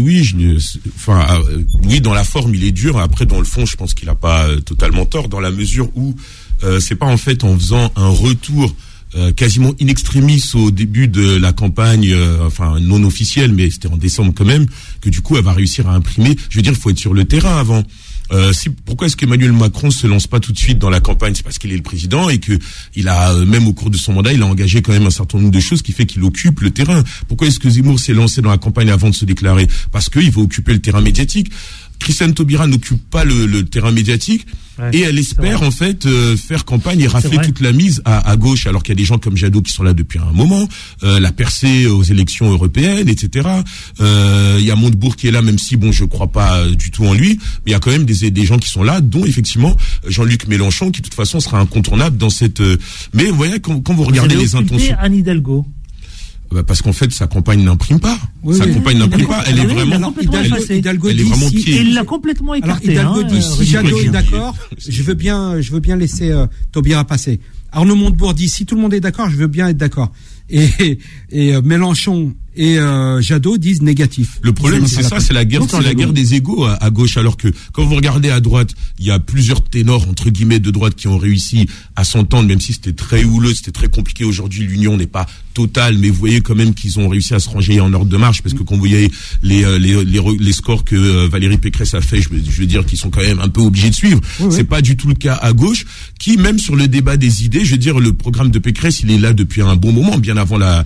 dans la forme il est dur. Après dans le fond, je pense qu'il a pas totalement tort dans la mesure où c'est pas en fait en faisant un retour quasiment in extremis au début de la campagne, non officielle, mais c'était en décembre quand même, que du coup elle va réussir à imprimer. Je veux dire, il faut être sur le terrain avant. Pourquoi est-ce qu'Emmanuel Macron se lance pas tout de suite dans la campagne? C'est parce qu'il est le président et que il a, même au cours de son mandat, il a engagé quand même un certain nombre de choses qui fait qu'il occupe le terrain. Pourquoi est-ce que Zemmour s'est lancé dans la campagne avant de se déclarer? Parce qu'il va occuper le terrain médiatique. Christiane Taubira n'occupe pas le terrain médiatique. Et elle espère en fait faire campagne et rafler toute la mise à gauche, alors qu'il y a des gens comme Jadot qui sont là depuis un moment, la percée aux élections européennes, etc. Il y a Montebourg qui est là, même si je crois pas du tout en lui, mais il y a quand même des gens qui sont là, dont effectivement Jean-Luc Mélenchon, qui de toute façon sera incontournable dans cette. Mais vous voyez quand vous regardez les intentions. Anne Hidalgo. Parce qu'en fait, sa campagne n'imprime pas. Campagne n'imprime pas. Elle est vraiment, elle est vraiment pied. Et il l'a complètement écarté. Alors, Hidalgo dit, si Jadot est d'accord, je veux bien laisser Taubira passer. Arnaud Montebourg dit, si tout le monde est d'accord, je veux bien être d'accord. Et Mélenchon et Jadot disent négatif. Le problème, c'est la guerre des égos à gauche, alors que quand vous regardez à droite, il y a plusieurs ténors entre guillemets de droite qui ont réussi à s'entendre, même si c'était très houleux, c'était très compliqué. Aujourd'hui, l'union n'est pas totale, mais vous voyez quand même qu'ils ont réussi à se ranger en ordre de marche, parce que quand vous voyez les scores que Valérie Pécresse a fait, je veux dire qu'ils sont quand même un peu obligés de suivre. C'est pas du tout le cas à gauche, qui même sur le débat des idées, je veux dire, le programme de Pécresse, il est là depuis un bon moment, bien avant la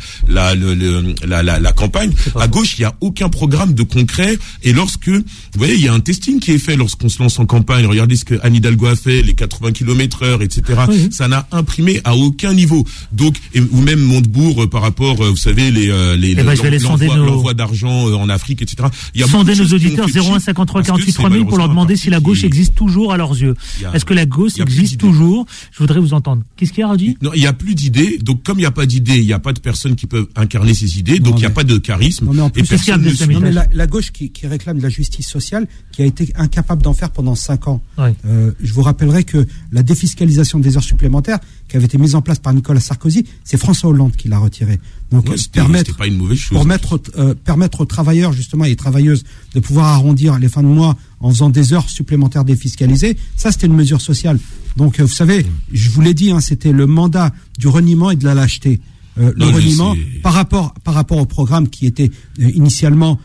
campagne. À gauche, il n'y a aucun programme de concret. Et lorsque, vous voyez, il y a un testing qui est fait lorsqu'on se lance en campagne. Regardez ce que Anne Hidalgo a fait, les 80 km/h, etc. Ça n'a imprimé à aucun niveau. Donc, ou même Montebourg par rapport, vous savez, l'envoi d'argent en Afrique, etc. Sondez nos auditeurs 01 53 48 3000 pour leur demander si la gauche existe toujours à leurs yeux. Est-ce que la gauche existe toujours? Je voudrais vous entendre. Qu'est-ce qu'il y a, Radi? Non, il n'y a plus d'idées. Donc, comme il n'y a pas d'idées, il n'y a pas de personnes qui peuvent incarner ces idées. Donc, il n'y a pas de charisme. La gauche qui réclame de la justice sociale, qui a été incapable d'en faire pendant 5 ans. Je vous rappellerai que la défiscalisation des heures supplémentaires, qui avait été mise en place par Nicolas Sarkozy, c'est François Hollande qui l'a retirée. Donc, c'était pas une mauvaise chose. Permettre aux travailleurs, justement, et travailleuses, de pouvoir arrondir les fins de mois en faisant des heures supplémentaires défiscalisées, ça, c'était une mesure sociale. Donc, vous savez, je vous l'ai dit, c'était le mandat du reniement et de la lâcheté. Le reniement par rapport au programme qui était initialement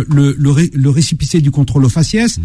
le récépissé du contrôle aux faciès,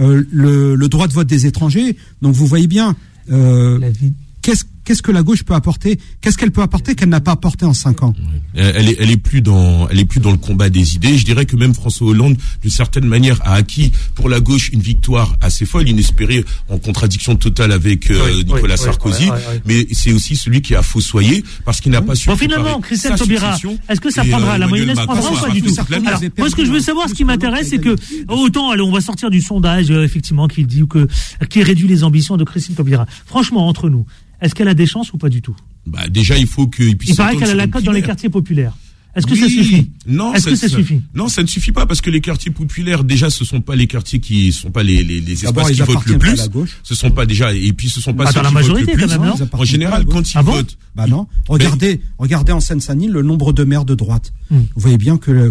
le droit de vote des étrangers. Donc vous voyez bien qu'est-ce que la gauche peut apporter, qu'est-ce qu'elle peut apporter qu'elle n'a pas apporté en 5 ans. Elle est plus dans le combat des idées. Je dirais que même François Hollande, d'une certaine manière, a acquis pour la gauche une victoire assez folle, inespérée, en contradiction totale avec Nicolas Sarkozy. Mais c'est aussi celui qui a fossoyé parce qu'il n'a pas su. Bon, finalement, Christiane Taubira, est-ce que ça prendra la mayonnaise prendra ou pas du tout? Alors, moi, ce que je veux savoir, ce qui m'intéresse, c'est que autant, on va sortir du sondage, effectivement, qui réduit les ambitions de Christiane Taubira. Franchement, entre nous, est-ce qu'elle a des chances ou pas du tout? Déjà, il faut qu'il puisse. Il paraît qu'elle a la cote dans les quartiers populaires. Est-ce que ça suffit? Non. Est-ce que ça suffit? Non, ça ne suffit pas parce que les quartiers populaires, déjà, ce sont pas les quartiers qui sont pas les espaces qui votent le plus. Ce sont pas déjà, et puis ce sont pas ceux dans la majorité qui votent quand le même, plus. En général, quand ils votent. Non. Regardez en Seine-Saint-Denis le nombre de maires de droite. Vous voyez bien que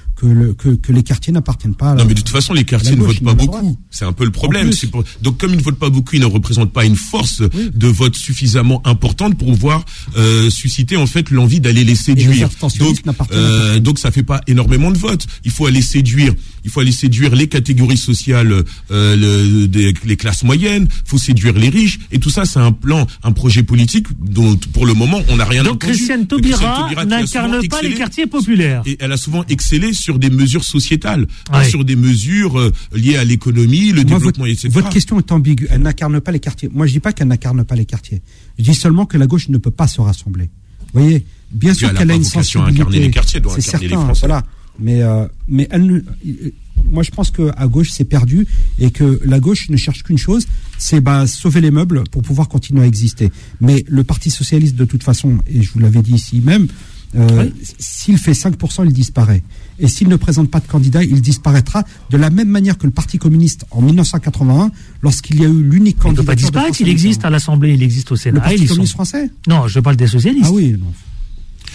les quartiers n'appartiennent pas à Non, mais de toute façon, les quartiers ne votent pas beaucoup. C'est un peu le problème. Donc, comme ils ne votent pas beaucoup, ils ne représentent pas une force de vote suffisamment importante pour pouvoir susciter, en fait, l'envie d'aller les séduire. Donc, ça fait pas énormément de votes. Il faut aller séduire les catégories sociales, les classes moyennes. Il faut séduire les riches. Et tout ça, c'est un projet politique dont, pour le moment, on n'a rien entendu. Donc, Christiane Taubira n'incarne pas les quartiers populaires. Et elle a souvent excellé sur des mesures sociétales, sur des mesures liées à l'économie, le développement, etc. Votre question est ambiguë. Elle n'incarne pas les quartiers. Moi, je dis pas qu'elle n'incarne pas les quartiers. Je dis seulement que la gauche ne peut pas se rassembler. Vous voyez, bien sûr qu'elle a une sensibilité. Incarner les quartiers, c'est certain, voilà. Mais moi, je pense que à gauche, c'est perdu et que la gauche ne cherche qu'une chose, c'est sauver les meubles pour pouvoir continuer à exister. Mais le Parti socialiste, de toute façon, et je vous l'avais dit ici même, s'il fait 5%, il disparaît. Et s'il ne présente pas de candidat, il disparaîtra de la même manière que le Parti communiste en 1981, lorsqu'il y a eu l'unique candidat. Il ne peut pas disparaître, il existe à l'Assemblée, il existe au Sénat. Le Parti communiste français ? Non, je parle des socialistes. Ah oui, non.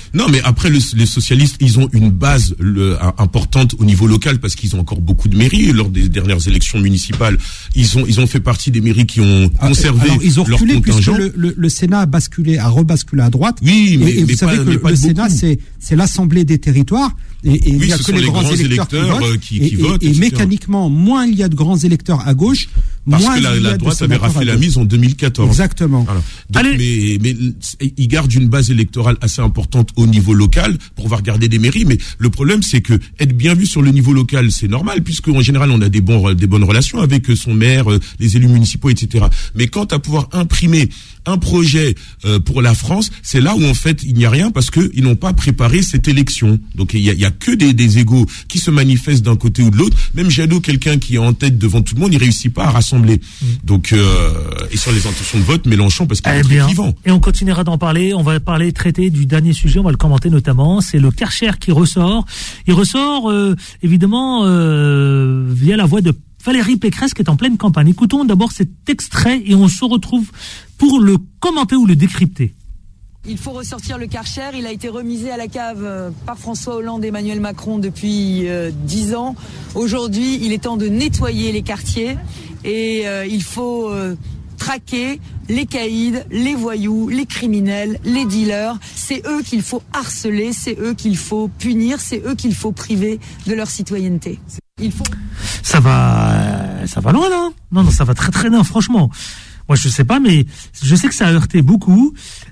Non, mais après, les socialistes, ils ont une base importante au niveau local parce qu'ils ont encore beaucoup de mairies. Lors des dernières élections municipales, ils ont fait partie des mairies qui ont conservé ils ont reculé leur contingent. Puisque le Sénat a rebasculé à droite. Oui, mais vous savez que le Sénat, c'est l'Assemblée des territoires. Et il n'y a que les grands électeurs qui votent. Et mécaniquement, moins il y a de grands électeurs à gauche, parce moins que la droite avait raflé la mise en 2014. Exactement. Voilà. Donc, mais ils gardent une base électorale assez importante au niveau local pour pouvoir garder des mairies. Mais le problème, c'est que être bien vu sur le niveau local, c'est normal, puisque en général, on a des bonnes relations avec son maire, les élus municipaux, etc. Mais quant à pouvoir imprimer un projet pour la France, c'est là où en fait il n'y a rien parce que ils n'ont pas préparé cette élection. Donc il y a que des égos qui se manifestent d'un côté ou de l'autre. Même Jadot, quelqu'un qui est en tête devant tout le monde, il réussit pas à rassembler. Donc et sur les intentions de vote, Mélenchon parce qu'il est très vivant. Et on continuera d'en parler. On va traiter du dernier sujet. On va le commenter notamment. C'est le Karcher qui ressort. Il ressort évidemment via la voix de Valérie Pécresse qui est en pleine campagne. Écoutons d'abord cet extrait et on se retrouve pour le commenter ou le décrypter. Il faut ressortir le Karcher. Il a été remisé à la cave par François Hollande et Emmanuel Macron depuis 10 ans. Aujourd'hui, il est temps de nettoyer les quartiers et il faut traquer les caïds, les voyous, les criminels, les dealers. C'est eux qu'il faut harceler, c'est eux qu'il faut punir, c'est eux qu'il faut priver de leur citoyenneté. Ça va loin là. Non, ça va très très loin, franchement. Moi, je sais pas, mais je sais que ça a heurté beaucoup,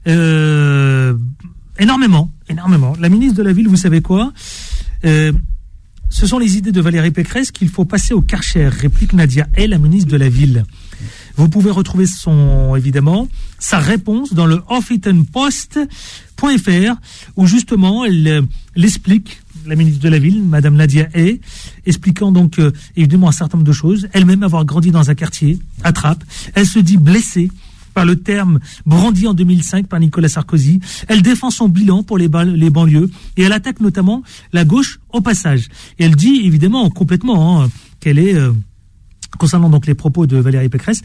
énormément. La ministre de la Ville, vous savez quoi ? Ce sont les idées de Valérie Pécresse qu'il faut passer au Karcher, réplique Nadia Hay, la ministre de la Ville. Vous pouvez retrouver sa réponse dans le huffingtonpost.fr où justement elle l'explique, la ministre de la Ville, Madame Nadia Hay, expliquant donc évidemment un certain nombre de choses. Elle-même avoir grandi dans un quartier, à Trappes. Elle se dit blessée par le terme brandi en 2005 par Nicolas Sarkozy. Elle défend son bilan pour les banlieues et elle attaque notamment la gauche au passage. Et elle dit évidemment complètement qu'elle est, concernant donc les propos de Valérie Pécresse,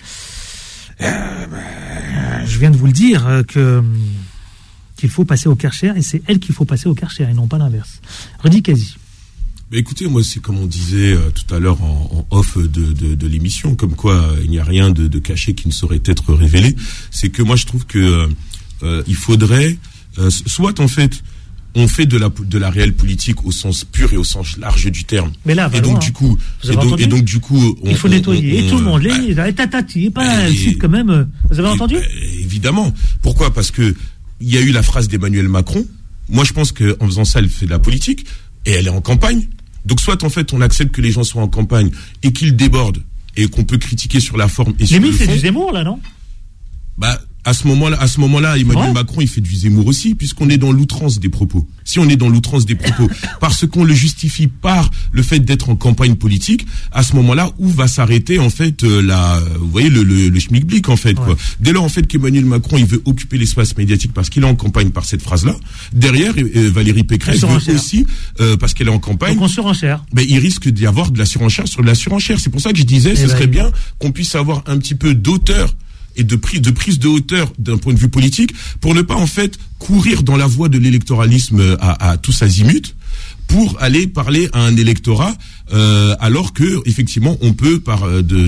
je viens de vous le dire, qu'il faut passer au Karcher, et c'est elle qu'il faut passer au Karcher, et non pas l'inverse. Rudy Kazi. Écoutez, moi, c'est comme on disait tout à l'heure en off de l'émission, comme quoi il n'y a rien de caché qui ne saurait être révélé. C'est que moi, je trouve que il faudrait, soit en fait, on fait de la réelle politique au sens pur et au sens large du terme. Mais là, et donc du coup, il faut nettoyer tout le monde, les tatati, pas un site quand même. Vous avez entendu? Évidemment. Pourquoi? Parce que il y a eu la phrase d'Emmanuel Macron. Moi, je pense qu'en faisant ça, elle fait de la politique et elle est en campagne. Donc, soit en fait, on accepte que les gens soient en campagne et qu'ils débordent et qu'on peut critiquer sur la forme et sur le fond. Mais c'est du Zemmour là, non? À ce moment-là, Emmanuel Macron, il fait du Zemmour aussi, puisqu'on est dans l'outrance des propos. Si on est dans l'outrance des propos, parce qu'on le justifie par le fait d'être en campagne politique, à ce moment-là, où va s'arrêter, en fait, vous voyez, le schmilblick, en fait, quoi. Dès lors, en fait, qu'Emmanuel Macron, il veut occuper l'espace médiatique parce qu'il est en campagne par cette phrase-là. Derrière, Valérie Pécresse veut aussi, parce qu'elle est en campagne. Donc on surenchère. Il risque d'y avoir de la surenchère sur de la surenchère. C'est pour ça que je disais, ce serait bien qu'on puisse avoir un petit peu d'auteur et de prise de hauteur d'un point de vue politique pour ne pas en fait courir dans la voie de l'électoralisme à tous azimuts pour aller parler à un électorat alors que effectivement on peut par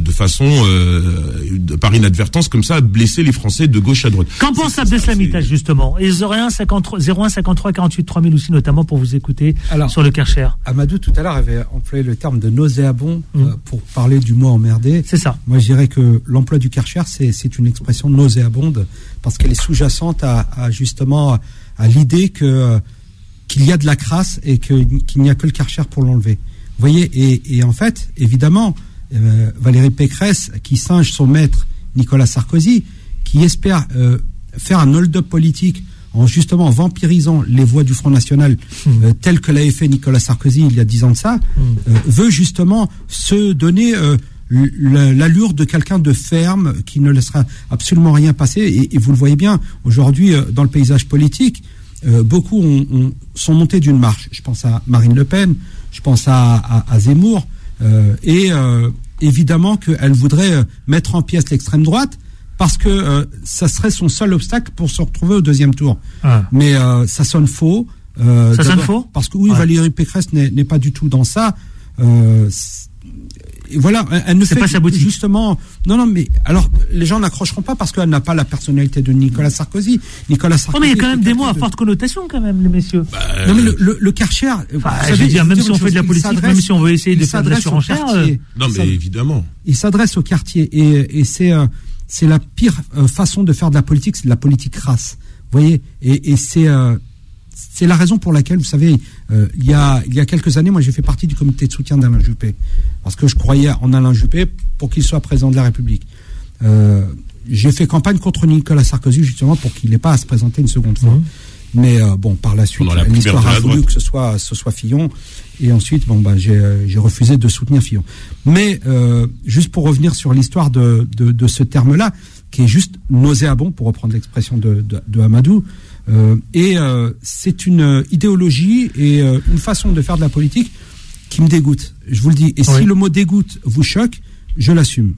inadvertance comme ça blesser les Français de gauche à droite. Qu'en pense Abdeslamita justement? Et 01 53 48 3000 aussi notamment pour vous écouter. Alors, sur le Karcher. Amadou tout à l'heure avait employé le terme de nauséabond pour parler du mot emmerdé. C'est ça. Moi je dirais que l'emploi du Karcher c'est une expression nauséabonde parce qu'elle est sous-jacente à justement à l'idée qu'il y a de la crasse et qu'il n'y a que le Karcher pour l'enlever. Vous voyez, et en fait, évidemment, Valérie Pécresse, qui singe son maître Nicolas Sarkozy, qui espère faire un hold-up politique en justement vampirisant les voix du Front National, tel que l'avait fait Nicolas Sarkozy il y a 10 ans de ça, veut justement se donner l'allure de quelqu'un de ferme qui ne laissera absolument rien passer. Et vous le voyez bien, aujourd'hui, dans le paysage politique, beaucoup sont montés d'une marche. Je pense à Marine Le Pen, je pense à Zemmour, et évidemment qu'elle voudrait mettre en pièces l'extrême droite parce que ça serait son seul obstacle pour se retrouver au deuxième tour. Mais ça sonne faux. Ça sonne faux ? Parce que Valérie Pécresse n'est pas du tout dans ça. Et voilà, elle ne fait pas sa boutique. Justement. Non, mais alors les gens n'accrocheront pas parce qu'elle n'a pas la personnalité de Nicolas Sarkozy. Nicolas Sarkozy. Mais il y a quand même des mots à forte connotation, quand même, les messieurs. Non, mais le Karcher. Je veux dire, même si on fait de la politique, même si on veut essayer de faire de la surenchère. Non, mais évidemment. Il s'adresse au quartier et c'est la pire façon de faire de la politique, c'est de la politique crasse. Vous voyez, et c'est la raison pour laquelle, vous savez, il y a quelques années, moi j'ai fait partie du comité de soutien d'Alain Juppé, parce que je croyais en Alain Juppé pour qu'il soit président de la République. J'ai fait campagne contre Nicolas Sarkozy justement pour qu'il n'ait pas à se présenter une seconde fois. Mais par la suite, l'histoire a voulu que ce soit Fillon, et ensuite, j'ai refusé de soutenir Fillon. Mais juste pour revenir sur l'histoire de ce terme-là, qui est juste nauséabond, pour reprendre l'expression de Amadou. C'est une idéologie et une façon de faire de la politique qui me dégoûte. Je vous le dis. Et si le mot dégoûte vous choque, je l'assume.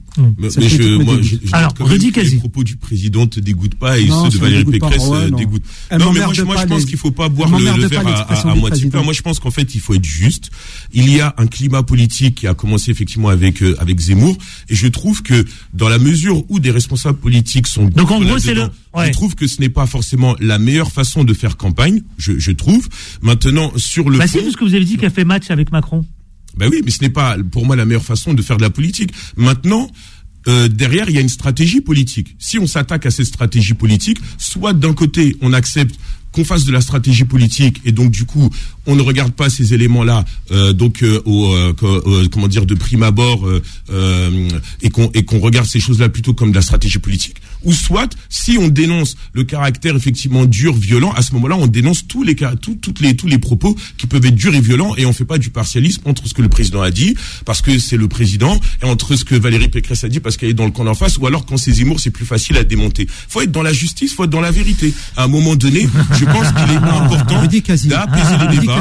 Alors, Rudy Kazi. Les propos du président te dégoûtent pas et ceux de Valérie Pécresse dégoûtent. Non, mais moi je pense qu'il faut pas boire le verre à moitié plein. Moi je pense qu'en fait il faut être juste. Il y a un climat politique qui a commencé effectivement avec Zemmour, et je trouve que dans la mesure où des responsables politiques sont donc en gros c'est je trouve que ce n'est pas forcément la meilleure façon de faire campagne. Je trouve. Maintenant sur le fond, c'est parce que vous avez dit qu'elle fait match avec Macron. Ben oui, mais ce n'est pas pour moi la meilleure façon de faire de la politique. Maintenant, derrière, il y a une stratégie politique. Si on s'attaque à cette stratégie politique, soit d'un côté, on accepte qu'on fasse de la stratégie politique et donc du coup on ne regarde pas ces éléments-là comment dire de prime abord et qu'on regarde ces choses-là plutôt comme de la stratégie politique, ou soit si on dénonce le caractère effectivement dur, violent, à ce moment-là on dénonce tous les propos qui peuvent être durs et violents, et on fait pas du partialisme entre ce que le président a dit parce que c'est le président et entre ce que Valérie Pécresse a dit parce qu'elle est dans le camp d'en face, ou alors quand c'est Zemmour c'est plus facile à démonter. Faut être dans la justice, faut être dans la vérité. À un moment donné, je pense qu'il est important d'apaiser les débats.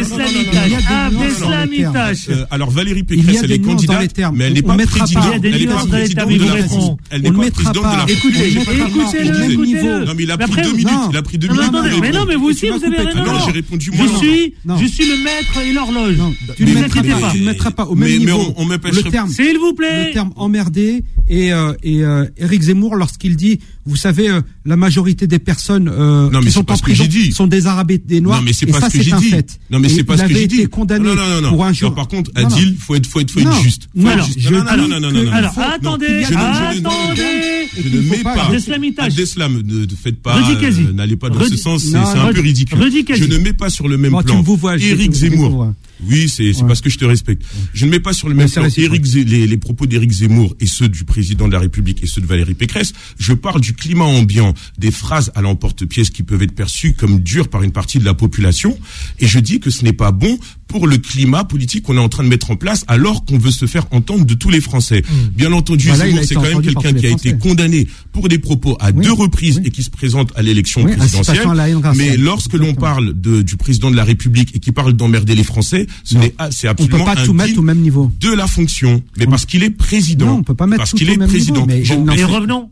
Alors Valérie Pécresse, elle est candidate, mais elle n'est pas présidente. Elle n'est pas présidente de la France. Elle n'est pas présidente de la France. Écoutez-le. Non, mais il a pris 2 minutes. Il a pris 2 minutes. Mais non, mais vous aussi, vous avez raison. Non, j'ai répondu moi. Je suis le maître et l'horloge. Tu ne mettras pas au même niveau. Le terme, s'il vous plaît. Le terme emmerdé et Éric Zemmour, lorsqu'il dit, vous savez, la majorité des personnes qui sont en prison sont des Arabes et des Noirs. Non, mais c'est pas ce que j'ai dit. Non, mais c'est pas ce que j'ai dit. Condamné pour un jour. Par contre, Adil, faut être juste. Non, alors, attendez. Je ne mets pas. Adeslam, ne faites pas. N'allez pas dans ce sens. C'est un peu ridicule. Je ne mets pas sur le même plan Éric Zemmour. Oui, c'est parce que je te respecte. Je ne mets pas sur le même plan les propos d'Éric Zemmour et ceux du président de la République et ceux de Valérie Pécresse. Je parle du climat ambiant, des phrases à l'emporte-pièce qui peuvent être perçues comme dures par une partie de la population, et je dis que ce n'est pas bon pour le climat politique qu'on est en train de mettre en place alors qu'on veut se faire entendre de tous les Français. Bien entendu, Zemmour, c'est quand même quelqu'un qui a été condamné pour des propos à 2 reprises et qui se présente à l'élection présidentielle. Mais lorsque l'on parle du président de la République et qui parle d'emmerder les Français, c'est absolument on peut pas tout mettre au même niveau de la fonction, mais parce qu'il est président. Non, on peut pas mettre parce qu'il est président. Et revenons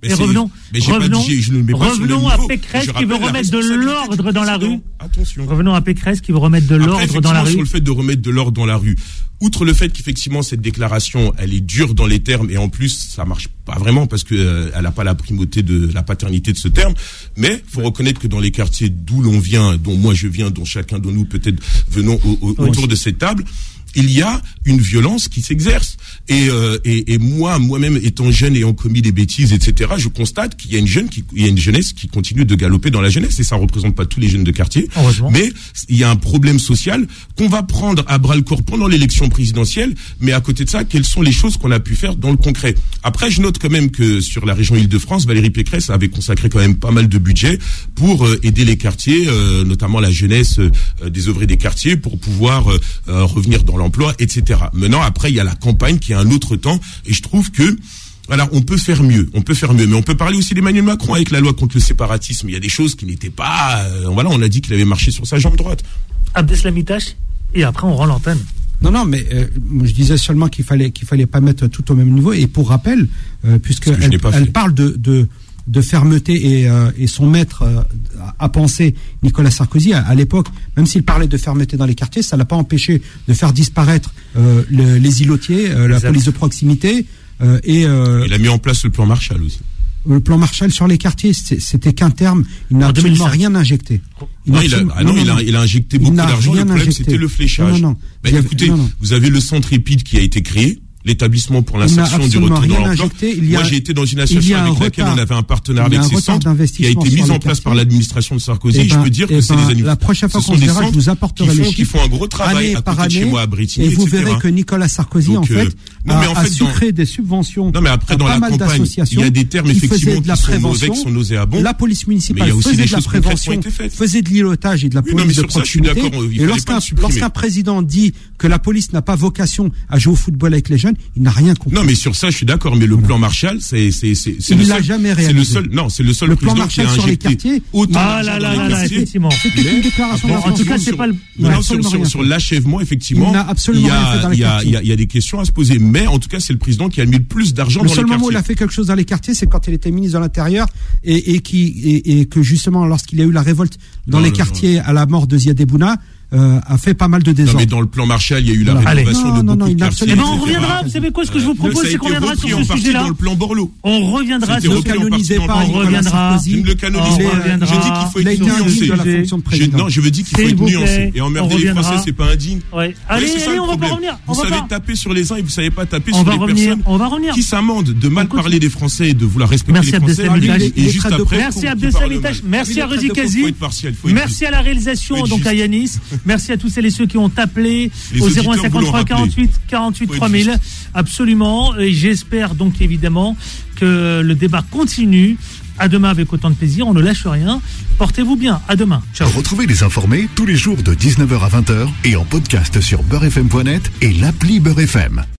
à Pécresse qui veut remettre de l'ordre dans la rue. Attention. Revenons à Pécresse qui veut remettre de l'ordre dans la rue. Sur le fait de remettre de l'ordre dans la rue. Outre le fait qu'effectivement cette déclaration, elle est dure dans les termes, et en plus ça marche pas vraiment parce que elle a pas la primauté de la paternité de ce terme, mais faut reconnaître que dans les quartiers d'où l'on vient, dont moi je viens, dont chacun de nous peut-être venons autour de cette table, il y a une violence qui s'exerce. Et moi-même étant jeune et ayant commis des bêtises, etc., je constate qu'il y a une jeunesse qui continue de galoper dans la jeunesse, et ça représente pas tous les jeunes de quartier. Mais il y a un problème social qu'on va prendre à bras le corps pendant l'élection présidentielle. Mais à côté de ça, quelles sont les choses qu'on a pu faire dans le concret? Après, je note quand même que sur la région Île-de-France, Valérie Pécresse avait consacré quand même pas mal de budget pour aider les quartiers, notamment la jeunesse désœuvrée des quartiers, pour pouvoir revenir dans l'emploi, etc. Maintenant, après, il y a la campagne qui a un autre temps, et je trouve que voilà, on peut faire mieux, mais on peut parler aussi d'Emmanuel Macron avec la loi contre le séparatisme. Il y a des choses qui n'étaient pas, on a dit qu'il avait marché sur sa jambe droite. Abdeslam Itache, et après on rend l'antenne. Non, mais je disais seulement qu'il fallait pas mettre tout au même niveau. Et pour rappel, puisque elle parle de fermeté et son maître a pensé, Nicolas Sarkozy, à l'époque, même s'il parlait de fermeté dans les quartiers, ça l'a pas empêché de faire disparaître les îlotiers, la police de proximité. Il a mis en place le plan Marshall aussi. Le plan Marshall sur les quartiers, c'était qu'un terme. Il n'a absolument rien injecté. Il a injecté beaucoup d'argent. Le problème, c'était le fléchage. Écoutez, vous avez le centre EPID qui a été créé. L'établissement pour l'insertion du retour dans l'emploi. Moi, j'ai été dans une association avec laquelle on avait un partenariat avec ces centres qui a été mis en place par l'administration de Sarkozy. Je peux dire que c'est des administrations. La prochaine fois qu'on se verra, je vous apporterai les chiffres. Qui font un gros travail à côté de chez moi à Bretigny, et vous verrez que Nicolas Sarkozy, en fait, a sucré des subventions. Non, mais après, dans la campagne, il y a des termes, effectivement, qui sont mauvais, qui sont nauséabonds. La police municipale faisait de la prévention, faisait de l'îlotage et de la police de proximité. Et lorsqu'un président dit que la police n'a pas vocation à jouer au football avec les jeunes, il n'a rien compris. Non, mais sur ça, je suis d'accord. Mais le plan Marshall, c'est il l'a jamais réalisé. C'est le seul plan Marshall sur les quartiers. Effectivement. C'était une déclaration. En tout cas, c'est pas le. Sur l'achèvement, effectivement, il y a des questions à se poser. Mais en tout cas, c'est le président qui a mis le plus d'argent dans les quartiers. Le seul moment où il a fait quelque chose dans les quartiers, c'est quand il était ministre de l'Intérieur et que justement, lorsqu'il y a eu la révolte dans les quartiers à la mort de Ziad Ebouna, a fait pas mal de désordre. Non, mais dans le plan Marshall, il y a eu la rénovation de beaucoup de quartiers. On reviendra, vous savez quoi, ce que je vous propose, c'est qu'on reviendra sur ce sujet-là. Dans le plan Borloo. On reviendra sur ce sujet-là. Ne canonisez pas Nicolas Sarkozy. Ne le canonise pas. Je dis qu'il faut être nuancé. Non, je veux dire qu'il faut être nuancé. Et emmerder les Français, c'est pas indigne. Allez, on va pas revenir. Vous savez taper sur les uns et vous savez pas taper sur les personnes qui s'amendent de mal parler des Français et de vouloir respecter les Français. Et juste après, merci Abdel Samitash, merci à Rudy Kazi, merci à la réalisation, donc à Yanis, merci à tous ceux qui ont appelé au 01 53 48 3000. Absolument. Et j'espère donc évidemment que le débat continue. À demain avec autant de plaisir. On ne lâche rien. Portez-vous bien. À demain. Ciao. Retrouvez les informés tous les jours de 19h à 20h et en podcast sur beurrefm.net et l'appli Beurre FM.